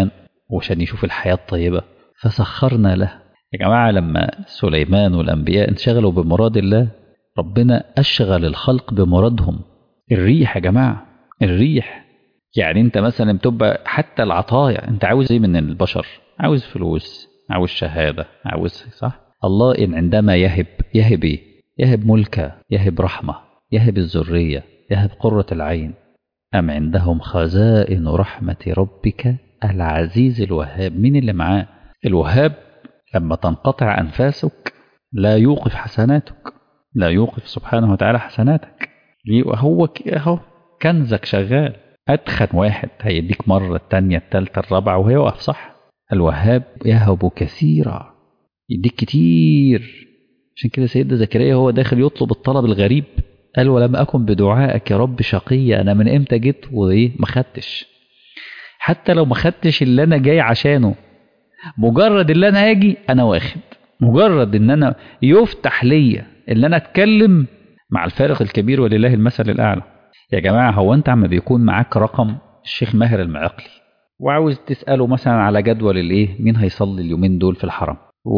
وعشان يشوف الحياة الطيبة فسخرنا له. يا جماعة لما سليمان والأنبياء انشغلوا بمراد الله ربنا أشغل الخلق بمرادهم. الريح يا جماعة، الريح يعني انت مثلا بتبقى حتى العطايا، انت عاوز ايه من البشر؟ عاوز فلوس، عاوز شهادة، عاوز صح. الله إن عندما يهب يهب ايه؟ يهب ملكة، يهب رحمة، يهب الذرية، يهب قرة العين. أم عندهم خزائن رحمة ربك العزيز الوهاب. مين اللي معاه؟ الوهاب. لما تنقطع أنفاسك لا يوقف حسناتك، لا يوقف سبحانه وتعالى حسناتك. هو اهو كنزك شغال. أدخن واحد هيديك مرة التانية التالتة الرابعة وهيوقف صح. الوهاب يهب كثيرا، يديك كتير. عشان كده سيدنا زكريا هو داخل يطلب الطلب الغريب قال ولم أكن بدعائك يا رب شقيا. أنا من إمتى جيت وإيه ما خدتش؟ حتى لو ما خدتش اللي أنا جاي عشانه، مجرد اللي أنا هاجي أنا واخد، مجرد إن أنا يفتح ليا اللي أنا أتكلم مع الفارق الكبير ولله المثل الأعلى. يا جماعة هو أنت عم بيكون معاك رقم الشيخ ماهر المعقلي وعاوز تسأله مثلا على جدول الإيه مين هيصلي اليومين دول في الحرم،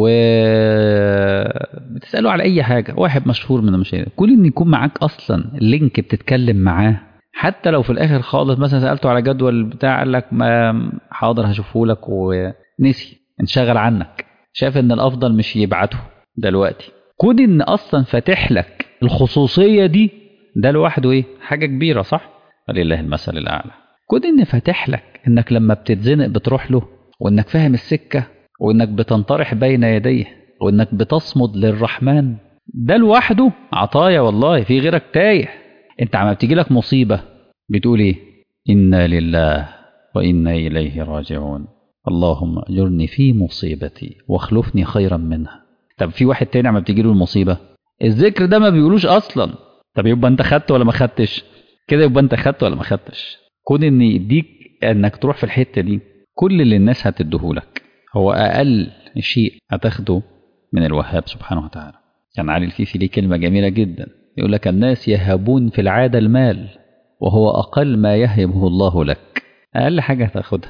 وبتسأله على أي حاجة، واحد مشهور من المشاهير، كل إن يكون معاك أصلا لينك بتتكلم معاه. حتى لو في الآخر خالص مثلا سألته على جدول بتاع قال لك ما حاضر هشوفه لك ونسي انشغل عنك، شاف إن الأفضل مش يبعته دلوقتي. كون إن أصلا فاتح لك الخصوصية دي ده لوحده إيه حاجة كبيرة صح؟ ولله المثل الأعلى. كون إن فاتح لك إنك لما بتتزنق بتروح له، وإنك فاهم السكة، وإنك بتنطرح بين يديه، وإنك بتصمد للرحمن، ده لوحده عطايا والله. في غيرك تايه. أنت عم بتيجي لك مصيبة بتقول إيه؟ إنا لله وإنا إليه راجعون، اللهم أجرني في مصيبتي واخلفني خيرا منها. طب في واحد تاني عم بتيجي له المصيبة الذكر ده ما بيقولوش أصلا. طب يبقى أنت خدت ولا ما خدتش؟ كده يبقى أنت خدت ولا ما خدتش؟ كون إن يديك إنك تروح في الحتة دي كل اللي الناس هتديهولك هو أقل شيء هتاخده من الوهاب سبحانه وتعالى. كان علي الفيفي ليه كلمة جميلة جدا يقول لك الناس يهبون في العادة المال وهو أقل ما يهبه الله لك. أقل حاجة هتاخدها،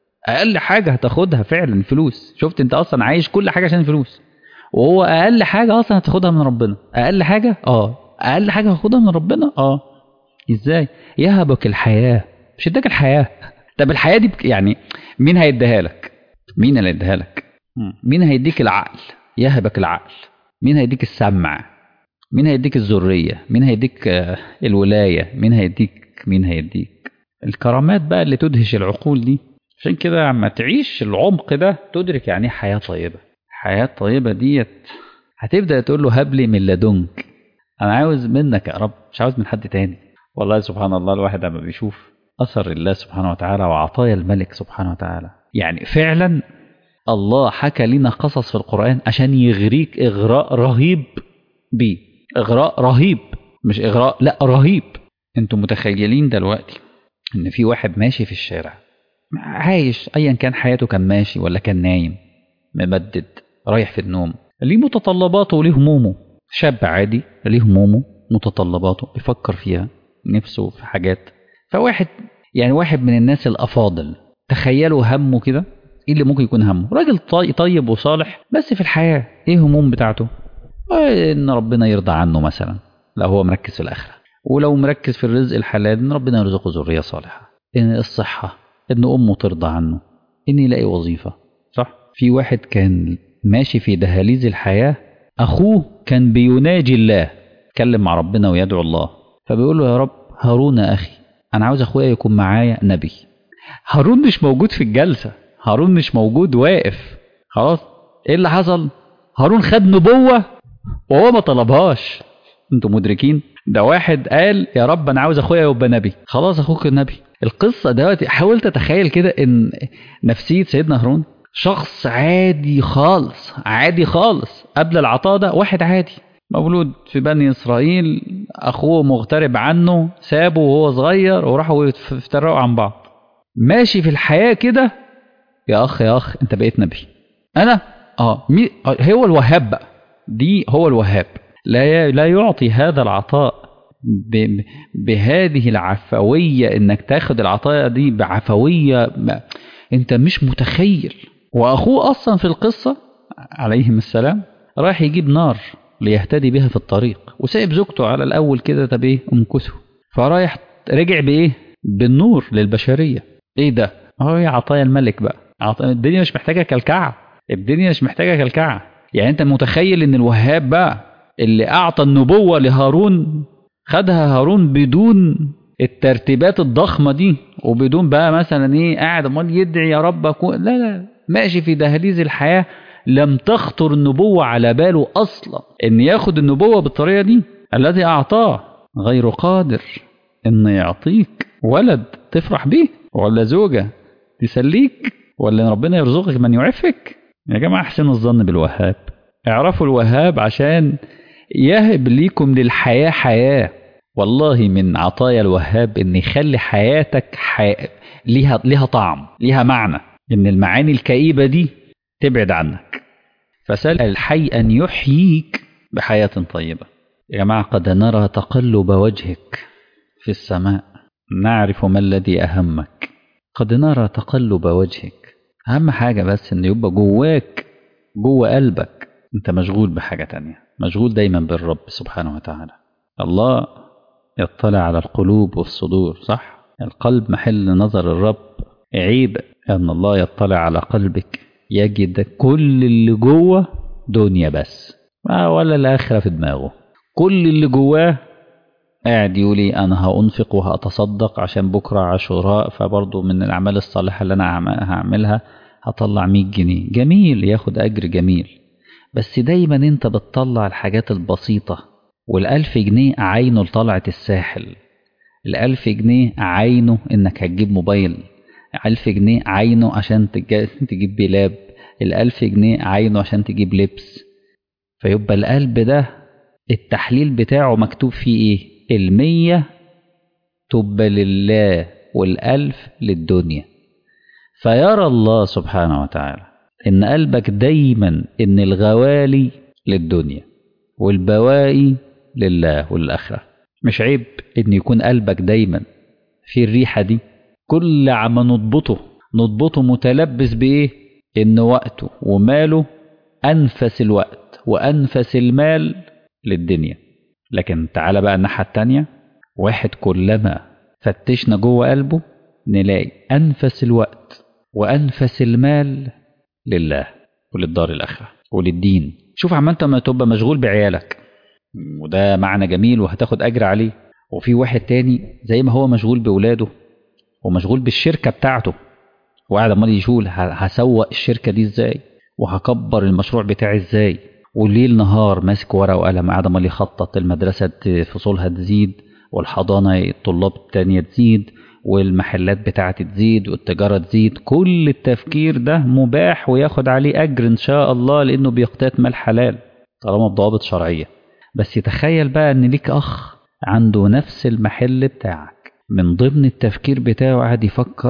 أقل حاجة هتاخدها فعلا فلوس. شفت أنت أصلا عايش كل حاجة عشان الفلوس، وهو أقل حاجة أصلا هتاخدها من ربنا. أقل حاجة آه أقل حاجة هتاخدها من ربنا آه إزاي؟ يهبك الحياة، مش اداك الحياة. طب الحياة دي يعني مين هيديها لك؟ مين اللي هيديها لك؟ مين هيديك العقل؟ يهبك العقل. مين هيديك السمع؟ مين هيديك الذرية؟ مين هيديك الولاية؟ مين هيديك مين هيديك الكرامات بقى اللي تدهش العقول دي. عشان كده عما تعيش العمق ده تدرك يعني حياة طيبة. حياة طيبة ديت هتبدأ تقول له هب لي من لدنك، أنا عاوز منك يا رب، مش عاوز من حد تاني. والله سبحان الله الواحد لما بيشوف أثر الله سبحانه وتعالى وعطايا الملك سبحانه وتعالى، يعني فعلا الله حكى لنا قصص في القرآن عشان يغريك إغراء رهيب بيه. إغراء رهيب، مش إغراء لا رهيب. انتم متخيلين دلوقتي ان في واحد ماشي في الشارع عايش ايا كان حياته، كان ماشي ولا كان نايم ممدد رايح في النوم، ليه متطلباته وليه همومه. شاب عادي ليه همومه متطلباته بيفكر فيها، نفسه في حاجات. فواحد يعني واحد من الناس الأفاضل تخيلوا همه كده ايه اللي ممكن يكون همه. راجل طيب وصالح بس في الحياة ايه هموم بتاعته؟ ان ربنا يرضى عنه مثلا، لا هو مركز في الآخرة. ولو مركز في الرزق الحلال ان ربنا يرزقه ذرية صالحة، ان الصحة ان امه ترضى عنه، ان يلاقي وظيفة صح. في واحد كان ماشي في دهاليز الحياة، اخوه كان بيناجي الله، اتكلم مع ربنا ويدعو الله، فبيقول له يا رب هارون اخي انا عاوز اخويا يكون معايا نبي. هارون مش موجود في الجلسة، هارون مش موجود واقف. خلاص ايه اللي حصل؟ هارون خد نبوة وهو ما طلبهاش. انتوا مدركين؟ ده واحد قال يا رب انا عاوز اخويا يبقى نبي، خلاص اخوك النبي. القصة دلوقتي حاولت اتخيل كده ان نفسية سيدنا هارون شخص عادي خالص، عادي خالص قبل العطاء ده، واحد عادي مولود في بني اسرائيل، اخوه مغترب عنه سابه وهو صغير وراحوا يفترقوا عن بعض، ماشي في الحياة كده. يا اخ يا اخ انت بقيت نبي. انا اه مي... هو الوهاب بقى، دي هو الوهاب. لا لا يعطي هذا العطاء ب... بهذه العفوية، انك تاخد العطاء دي بعفوية انت مش متخيل. واخوه اصلا في القصة عليهم السلام رايح يجيب نار ليهتدي بها في الطريق، وسايب زوجته على الاول كده. طب ايه امكثه، فرايح رجع بايه؟ بالنور للبشرية. ايه ده؟ هو هي عطايا الملك بقى. عطايا الدنيا مش محتاجة كلكعة، الدنيا مش محتاجة كلكعة. يعني انت متخيل ان الوهاب بقى اللي اعطى النبوة لهارون خدها هارون بدون الترتيبات الضخمة دي، وبدون بقى مثلا ايه قاعد امال يدعي يا رب أكون، لا لا، ماشي في دهاليز الحياة. لم تخطر النبوة على باله اصلا ان ياخد النبوة بالطريقة دي. الذي اعطاه غير قادر ان يعطيك ولد تفرح به، ولا زوجة تسليك، ولا ربنا يرزقك من يعفك. يا جماعة احسنوا الظن بالوهاب، اعرفوا الوهاب عشان يهب ليكم للحياة حياة. والله من عطايا الوهاب ان يخلي حياتك حي... ليها ليها طعم، ليها معنى، ان المعاني الكئيبة دي تبعد عنك. فسأل الحي ان يحييك بحياة طيبة. يا جماعة قد نرى تقلب وجهك في السماء، نعرف ما الذي أهمك. قد نرى تقلب وجهك، أهم حاجة بس ان يبقى جواك، جوا قلبك انت مشغول بحاجة تانية، مشغول دايما بالرب سبحانه وتعالى. الله يطلع على القلوب والصدور، صح؟ القلب محل نظر الرب. عيب أن الله يطلع على قلبك يجد كل اللي جوه دنيا بس، ولا الآخرة في دماغه. كل اللي جواه قاعد يقولي أنا هأنفق وهأتصدق عشان بكرة عاشوراء، فبرضو من الأعمال الصالحة اللي أنا هعملها هطلع مية جنيه. جميل، ياخد أجر جميل، بس دايما انت بتطلع الحاجات البسيطة. والألف جنيه عينه لطلعة الساحل، الألف جنيه عينه انك هتجيب موبايل، ألف جنيه عينه عشان تجيب بلاب، الألف جنيه عينه عشان تجيب لبس. فيبقى القلب ده التحليل بتاعه مكتوب فيه ايه؟ المية تبقى لله والألف للدنيا. فيرى الله سبحانه وتعالى ان قلبك دايما ان الغوالي للدنيا والبواقي لله والآخرة. مش عيب ان يكون قلبك دايما في الريحة دي. كل عما نضبطه نضبطه متلبس بايه؟ ان وقته وماله انفس الوقت وانفس المال للدنيا. لكن تعالى بقى الناحية التانية، واحد كلما فتشنا جوه قلبه نلاقي انفس الوقت وانفس المال لله وللدار الآخرة وللدين. شوف عمال ما تبقى مشغول بعيالك، وده معنى جميل وهتاخد أجر عليه. وفي واحد تاني زي ما هو مشغول بولاده ومشغول بالشركة بتاعته، وقاعد عمال يشول هسوق الشركة دي ازاي، وهكبر المشروع بتاعي ازاي، والليل نهار ماسك ورقة وقلم قاعد عمال يخطط. المدرسة فصولها تزيد، والحضانة الطلاب التانية تزيد، والمحلات بتاعتي تزيد، والتجارة تزيد. كل التفكير ده مباح وياخد عليه أجر إن شاء الله، لأنه بيقتات مال حلال طالما بضوابط شرعية. بس تخيل بقى أن ليك أخ عنده نفس المحل بتاعك، من ضمن التفكير بتاعه قاعد يفكر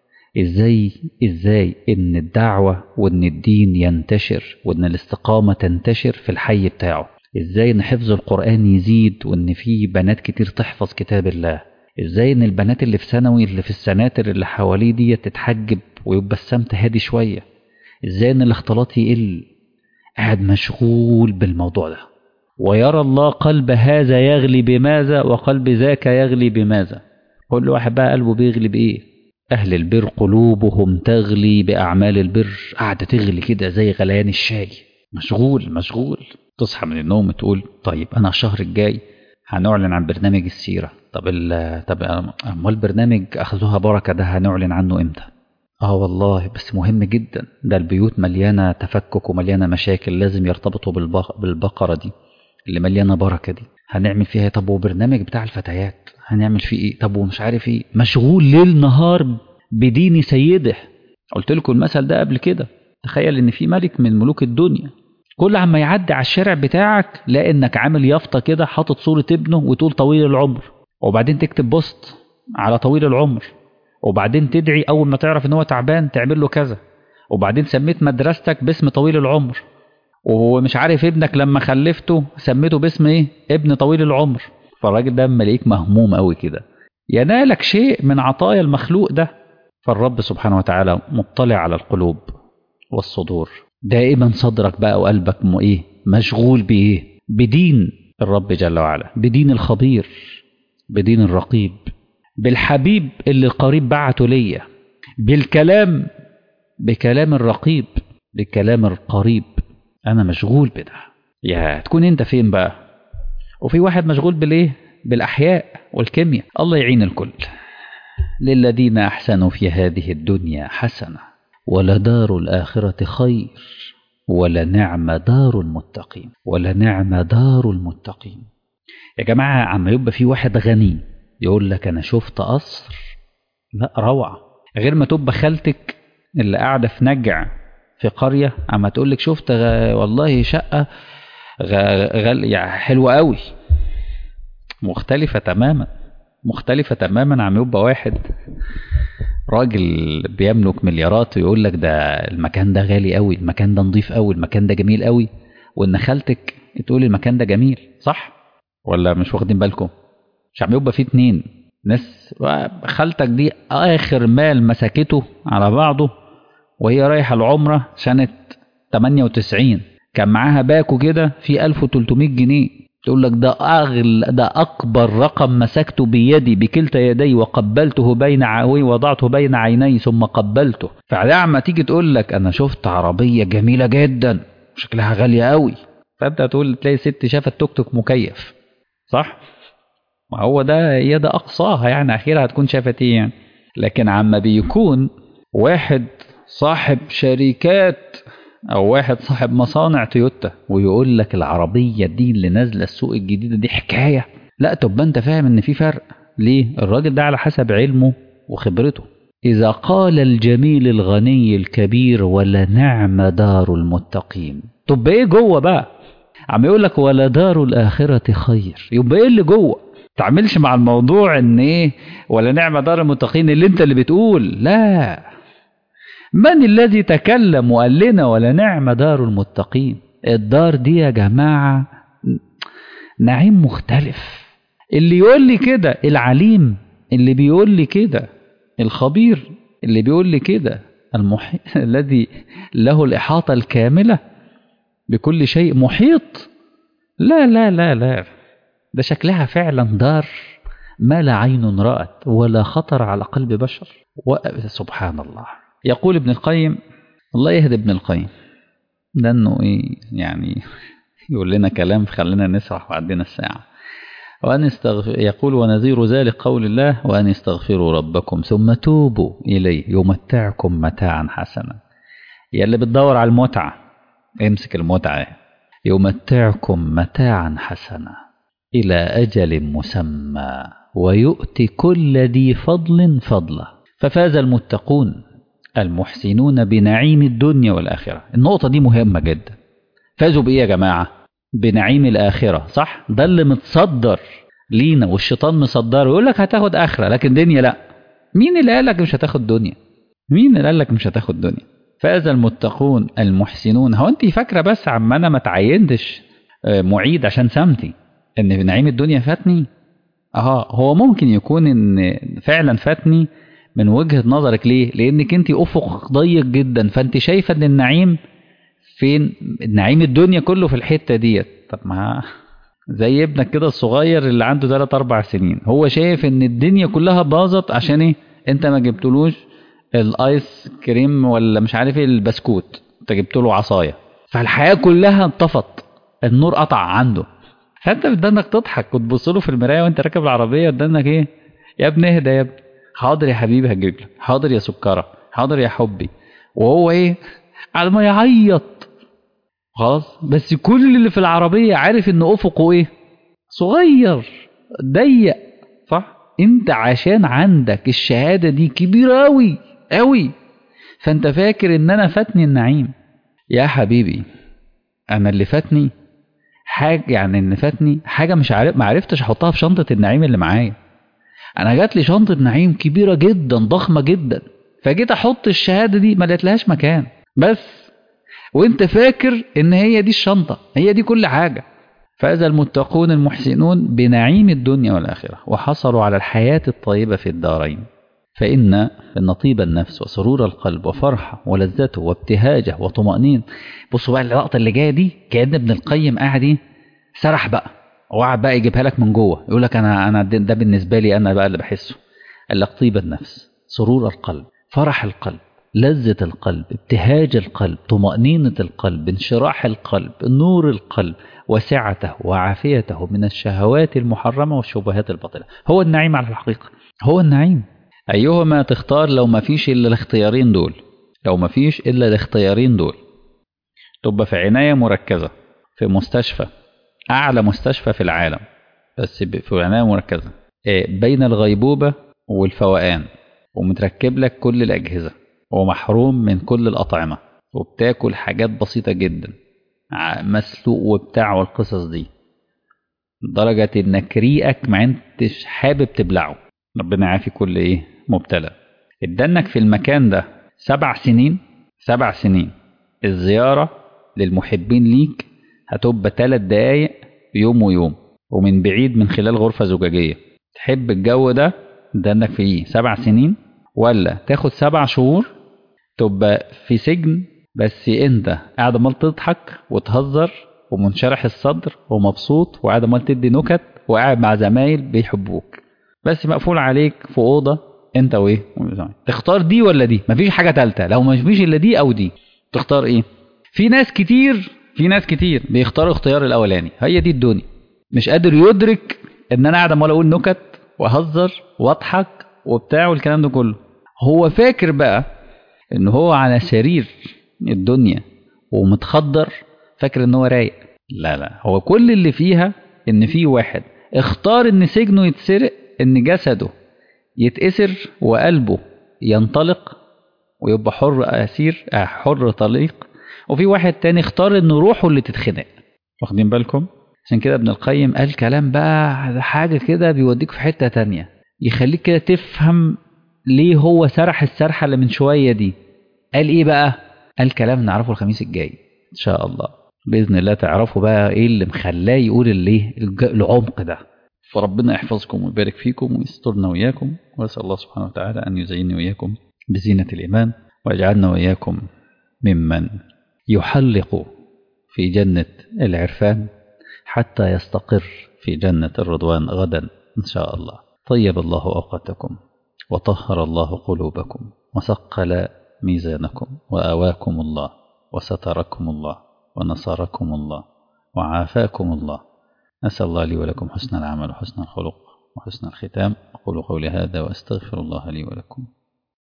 إزاي إزاي إن الدعوة وإن الدين ينتشر وإن الاستقامة تنتشر في الحي بتاعه، إزاي إن حفظ القرآن يزيد وإن في بنات كتير تحفظ كتاب الله، ازاي ان البنات اللي في ثانوي اللي في السناتر اللي حواليه دي تتحجب ويبقى السمت هادي شوية، ازاي ان الاختلاط يقل. قاعد مشغول بالموضوع ده. ويرى الله قلب هذا يغلي بماذا وقلب ذاك يغلي بماذا. كل واحد بقى قلبه بيغلي بايه. اهل البر قلوبهم تغلي باعمال البر، قاعدة تغلي كده زي غليان الشاي. مشغول مشغول. تصحى من النوم تقول طيب انا الشهر الجاي هنعلن عن برنامج السيرة. طب ال طب امال البرنامج اخذوها بركة ده هنعلن عنه امتى؟ اه والله بس مهم جدا، ده البيوت مليانة تفكك ومليانة مشاكل، لازم يرتبطوا بالبق... بالبقرة دي اللي مليانة بركة دي. هنعمل فيها طب وبرنامج بتاع الفتيات هنعمل فيه ايه؟ طب ومش عارف ايه. مشغول ليل نهار بدين سيده. قلت لكم المثل ده قبل كده. تخيل ان في ملك من ملوك الدنيا كل عما يعدي على الشارع بتاعك لا انك عامل يافطة كده حاطط صورة ابنه وتقول طويل العمر، وبعدين تكتب بوست على طويل العمر، وبعدين تدعي اول ما تعرف ان هو تعبان تعمل له كذا، وبعدين سميت مدرستك باسم طويل العمر، ومش عارف ابنك لما خلفته سميته باسم ايه؟ ابن طويل العمر. فالراجل ده ملاقيك مهموم قوي كده، ينالك شيء من عطايا المخلوق ده. فالرب سبحانه وتعالى مطلع على القلوب والصدور. دائما صدرك بقى وقلبك ايه مشغول بايه؟ بدين الرب جل وعلا، بدين الخبير، بدين الرقيب، بالحبيب اللي القريب بعته ليا، بالكلام بكلام الرقيب، بالكلام القريب. انا مشغول بده. يا تكون انت فين بقى؟ وفي واحد مشغول بالايه؟ بالاحياء والكيمياء. الله يعين الكل. للذين احسنوا في هذه الدنيا حسنة ولدار الآخرة خير ولنعم دار المتقين، ولنعم دار المتقين. يا جماعة عم يبقى في واحد غني يقول لك أنا شفت قصر، لا روعة، غير ما تبقى خالتك اللي قاعدة في نجع في قرية عم تقول لك شفت غ... والله شقة غ... غ... يعني حلوة قوي. مختلفة تماما، مختلفة تماما. عم يبقى واحد راجل بيملك مليارات ويقول لك ده المكان ده غالي قوي، المكان ده نظيف قوي، المكان ده جميل قوي، وان خالتك تقول المكان ده جميل. صح ولا مش واخدين بالكم؟ مش عم يبقى فيه اتنين ناس خالتك دي اخر مال مسكته على بعضه وهي رايحه العمره سنه تمانية وتسعين، كان معاها باكو كده في ألف وتلتمية جنيه، تقول لك ده أغل ده أكبر رقم مسكته بيدي بكلتا يدي وقبلته بين عوي وضعته بين عيني ثم قبلته. فعما تيجي تقول لك أنا شفت عربية جميلة جدا شكلها غالية قوي، فأنت تقول تلاقي ست شافت توك توك مكيف. صح؟ ما هو ده هي ده أقصاها يعني، أخيرا هتكون شافت إيه يعني. لكن عما بيكون واحد صاحب شركات او واحد صاحب مصانع تويوتا ويقول لك العربية دي اللي نازلة السوق الجديدة دي حكاية، لا طب انت فاهم ان في فرق. ليه؟ الراجل ده على حسب علمه وخبرته. اذا قال الجميل الغني الكبير ولنعم دار المتقين، طب ايه جوه بقى؟ عم يقول لك ولا دار الاخرة خير، يبقى ايه اللي جوه؟ تعملش مع الموضوع ان ايه ولا نعم دار المتقين اللي انت اللي بتقول. لا، من الذي تكلم وقال لنا ولا نعم دار المتقين؟ الدار دي يا جماعة نعيم مختلف. اللي يقول لي كده العليم، اللي بيقول لي كده الخبير، اللي بيقول لي كده المحيط الذي له الإحاطة الكاملة بكل شيء محيط. لا لا لا لا، ده شكلها فعلا دار ما لا عين رأت ولا خطر على قلب بشر. سبحان الله. يقول ابن القيم، الله يهدي ابن القيم، لأنه إيه يعني يقول لنا كلام خلينا نسرح وعدينا الساعة. وأن استغفر، يقول ونذير ذلك قول الله وأن استغفروا ربكم ثم توبوا إليه يمتعكم متاعا حسنا. يا اللي بتدور على المتعة امسك المتعة، يمتعكم متاعا حسنا إلى أجل مسمى ويؤتي كل ذي فضل فضله ففاز المتقون المحسنون بنعيم الدنيا والآخرة. النقطة دي مهمة جدا. فازوا بإيه يا جماعة؟ بنعيم الآخرة. صح؟ ده اللي متصدر لينا والشيطان مصدره، يقول لك هتاخد آخرة لكن دنيا لا. مين اللي قال لك مش هتاخد دنيا؟ مين اللي قال لك مش هتاخد دنيا؟ فاز المتقون المحسنون. هو انت فاكرة بس عم انا ما تعينتش معيد عشان سمتي ان نعيم الدنيا فاتني؟ اه هو ممكن يكون ان فعلا فاتني من وجهة نظرك. ليه؟ لانك انت افق ضيق جدا، فانت شايفة ان النعيم فين؟ نعيم الدنيا كله في الحتة ديت. طب ما زي ابنك كده الصغير اللي عنده ثلاث أربع سنين، هو شايف ان الدنيا كلها باظت عشان ايه؟ انت ما جبتلوش الايس كريم ولا مش عارف ايه البسكوت، انت جبت له عصايه، فالحياه كلها انطفت، النور قطع عنده. فانت بدك تضحك وتبص له في المرايه وانت راكب العربيه قدامك ايه؟ يا ابني اهدى يا ابني، حاضر يا حبيبي هجيب لك، حاضر يا سكره، حاضر يا حبي، وهو ايه؟ على ما يعيط خلاص. بس كل اللي في العربيه عارف ان افقه ايه؟ صغير ضيق. صح؟ انت عشان عندك الشهاده دي كبيره قوي قوي، فانت فاكر ان انا فاتني النعيم. يا حبيبي انا اللي فاتني حاجه، يعني ان فاتني حاجه مش عارف، ما عرفتش احطها في شنطه النعيم اللي معايا. انا جات لي شنطه نعيم كبيره جدا ضخمه جدا، فجيت احط الشهاده دي ما لقيتلهاش مكان، بس وانت فاكر ان هي دي الشنطه، هي دي كل حاجه. فاز المتقون المحسنون بنعيم الدنيا والاخره وحصلوا على الحياه الطيبه في الدارين فإن إن طيب النفس وسرور القلب وفرحه ولذته وابتهاجه وطمأنين. بصوا بقى اللقطة اللي جاية دي، كأن ابن القيم قاعد ايه سرح بقى وقعد بقى يجيبها لك من جوه، يقول لك انا انا ده بالنسبة لي انا بقى اللي بحسه. قال لك طيب النفس، سرور القلب، فرح القلب، لذة القلب، ابتهاج القلب، طمأنينة القلب، انشراح القلب، نور القلب، وسعته وعافيته من الشهوات المحرمة والشبهات الباطلة. هو النعيم على الحقيقة، هو النعيم. أيهما تختار لو ما فيش إلا الاختيارين دول؟ لو ما فيش إلا الاختيارين دول، تبقى في عناية مركزة في مستشفى، أعلى مستشفى في العالم، بس في عناية مركزة بين الغيبوبة والفوقان، ومتركب لك كل الأجهزة، ومحروم من كل الأطعمة، وبتاكل حاجات بسيطة جدا، مسلوق وبتاع والقصص دي، درجة إنك ريقك ما انتش حابب تبلعه. ربنا عافي كل إيه مبتلى. ادانك في المكان ده سبع سنين، سبع سنين الزيارة للمحبين ليك هتبقى ثلاث دقايق يوم ويوم، ومن بعيد من خلال غرفة زجاجية. تحب الجو ده ادانك فيه سبع سنين، ولا تاخد سبع شهور تبقى في سجن بس انت قاعد عمال تضحك وتهزر ومنشرح الصدر ومبسوط وقاعد عمال تدي نكت وقاعد مع زمايل بيحبوك، بس مقفول عليك في أوضة انت وايه؟ تختار دي ولا دي؟ مفيش حاجة تالتة، لو مش فيش الا دي او دي تختار ايه؟ في ناس كتير في ناس كتير بيختاروا اختيار الاولاني. هي دي الدنيا، مش قادر يدرك ان انا قاعد عمال اقول نكت واهزر واضحك وبتاع والكلام ده كله. هو فاكر بقى ان هو على سرير الدنيا ومتخدر، فاكر ان هو رايق. لا لا، هو كل اللي فيها ان في واحد اختار ان سجنه يتسرق، ان جسده يتأسر وقلبه ينطلق ويبقى حر أسير حر طليق، وفي واحد تاني اختار ان روحه اللي تتخنق. واخدين بالكم؟ عشان كده ابن القيم قال كلام بقى حاجة كده بيوديك في حتة تانية، يخليك كده تفهم ليه هو سرح السرحة اللي من شوية دي. قال ايه بقى؟ قال كلام نعرفه الخميس الجاي ان شاء الله بإذن الله، تعرفوا بقى ايه اللي مخلاه يقول اللي العمق ده. فربنا يحفظكم ويبارك فيكم ويسترنا وإياكم، وأسأل الله سبحانه وتعالى أن يزينني وإياكم بزينة الإيمان، ويجعلنا وإياكم ممن يحلق في جنة العرفان حتى يستقر في جنة الرضوان غدا إن شاء الله. طيب الله أوقاتكم وطهر الله قلوبكم وثقل ميزانكم وآواكم الله وستركم الله ونصركم الله وعافاكم الله. أسأل الله لي ولكم حسن العمل وحسن الخلق وحسن الختام. أقول قولي هذا وأستغفر الله لي ولكم.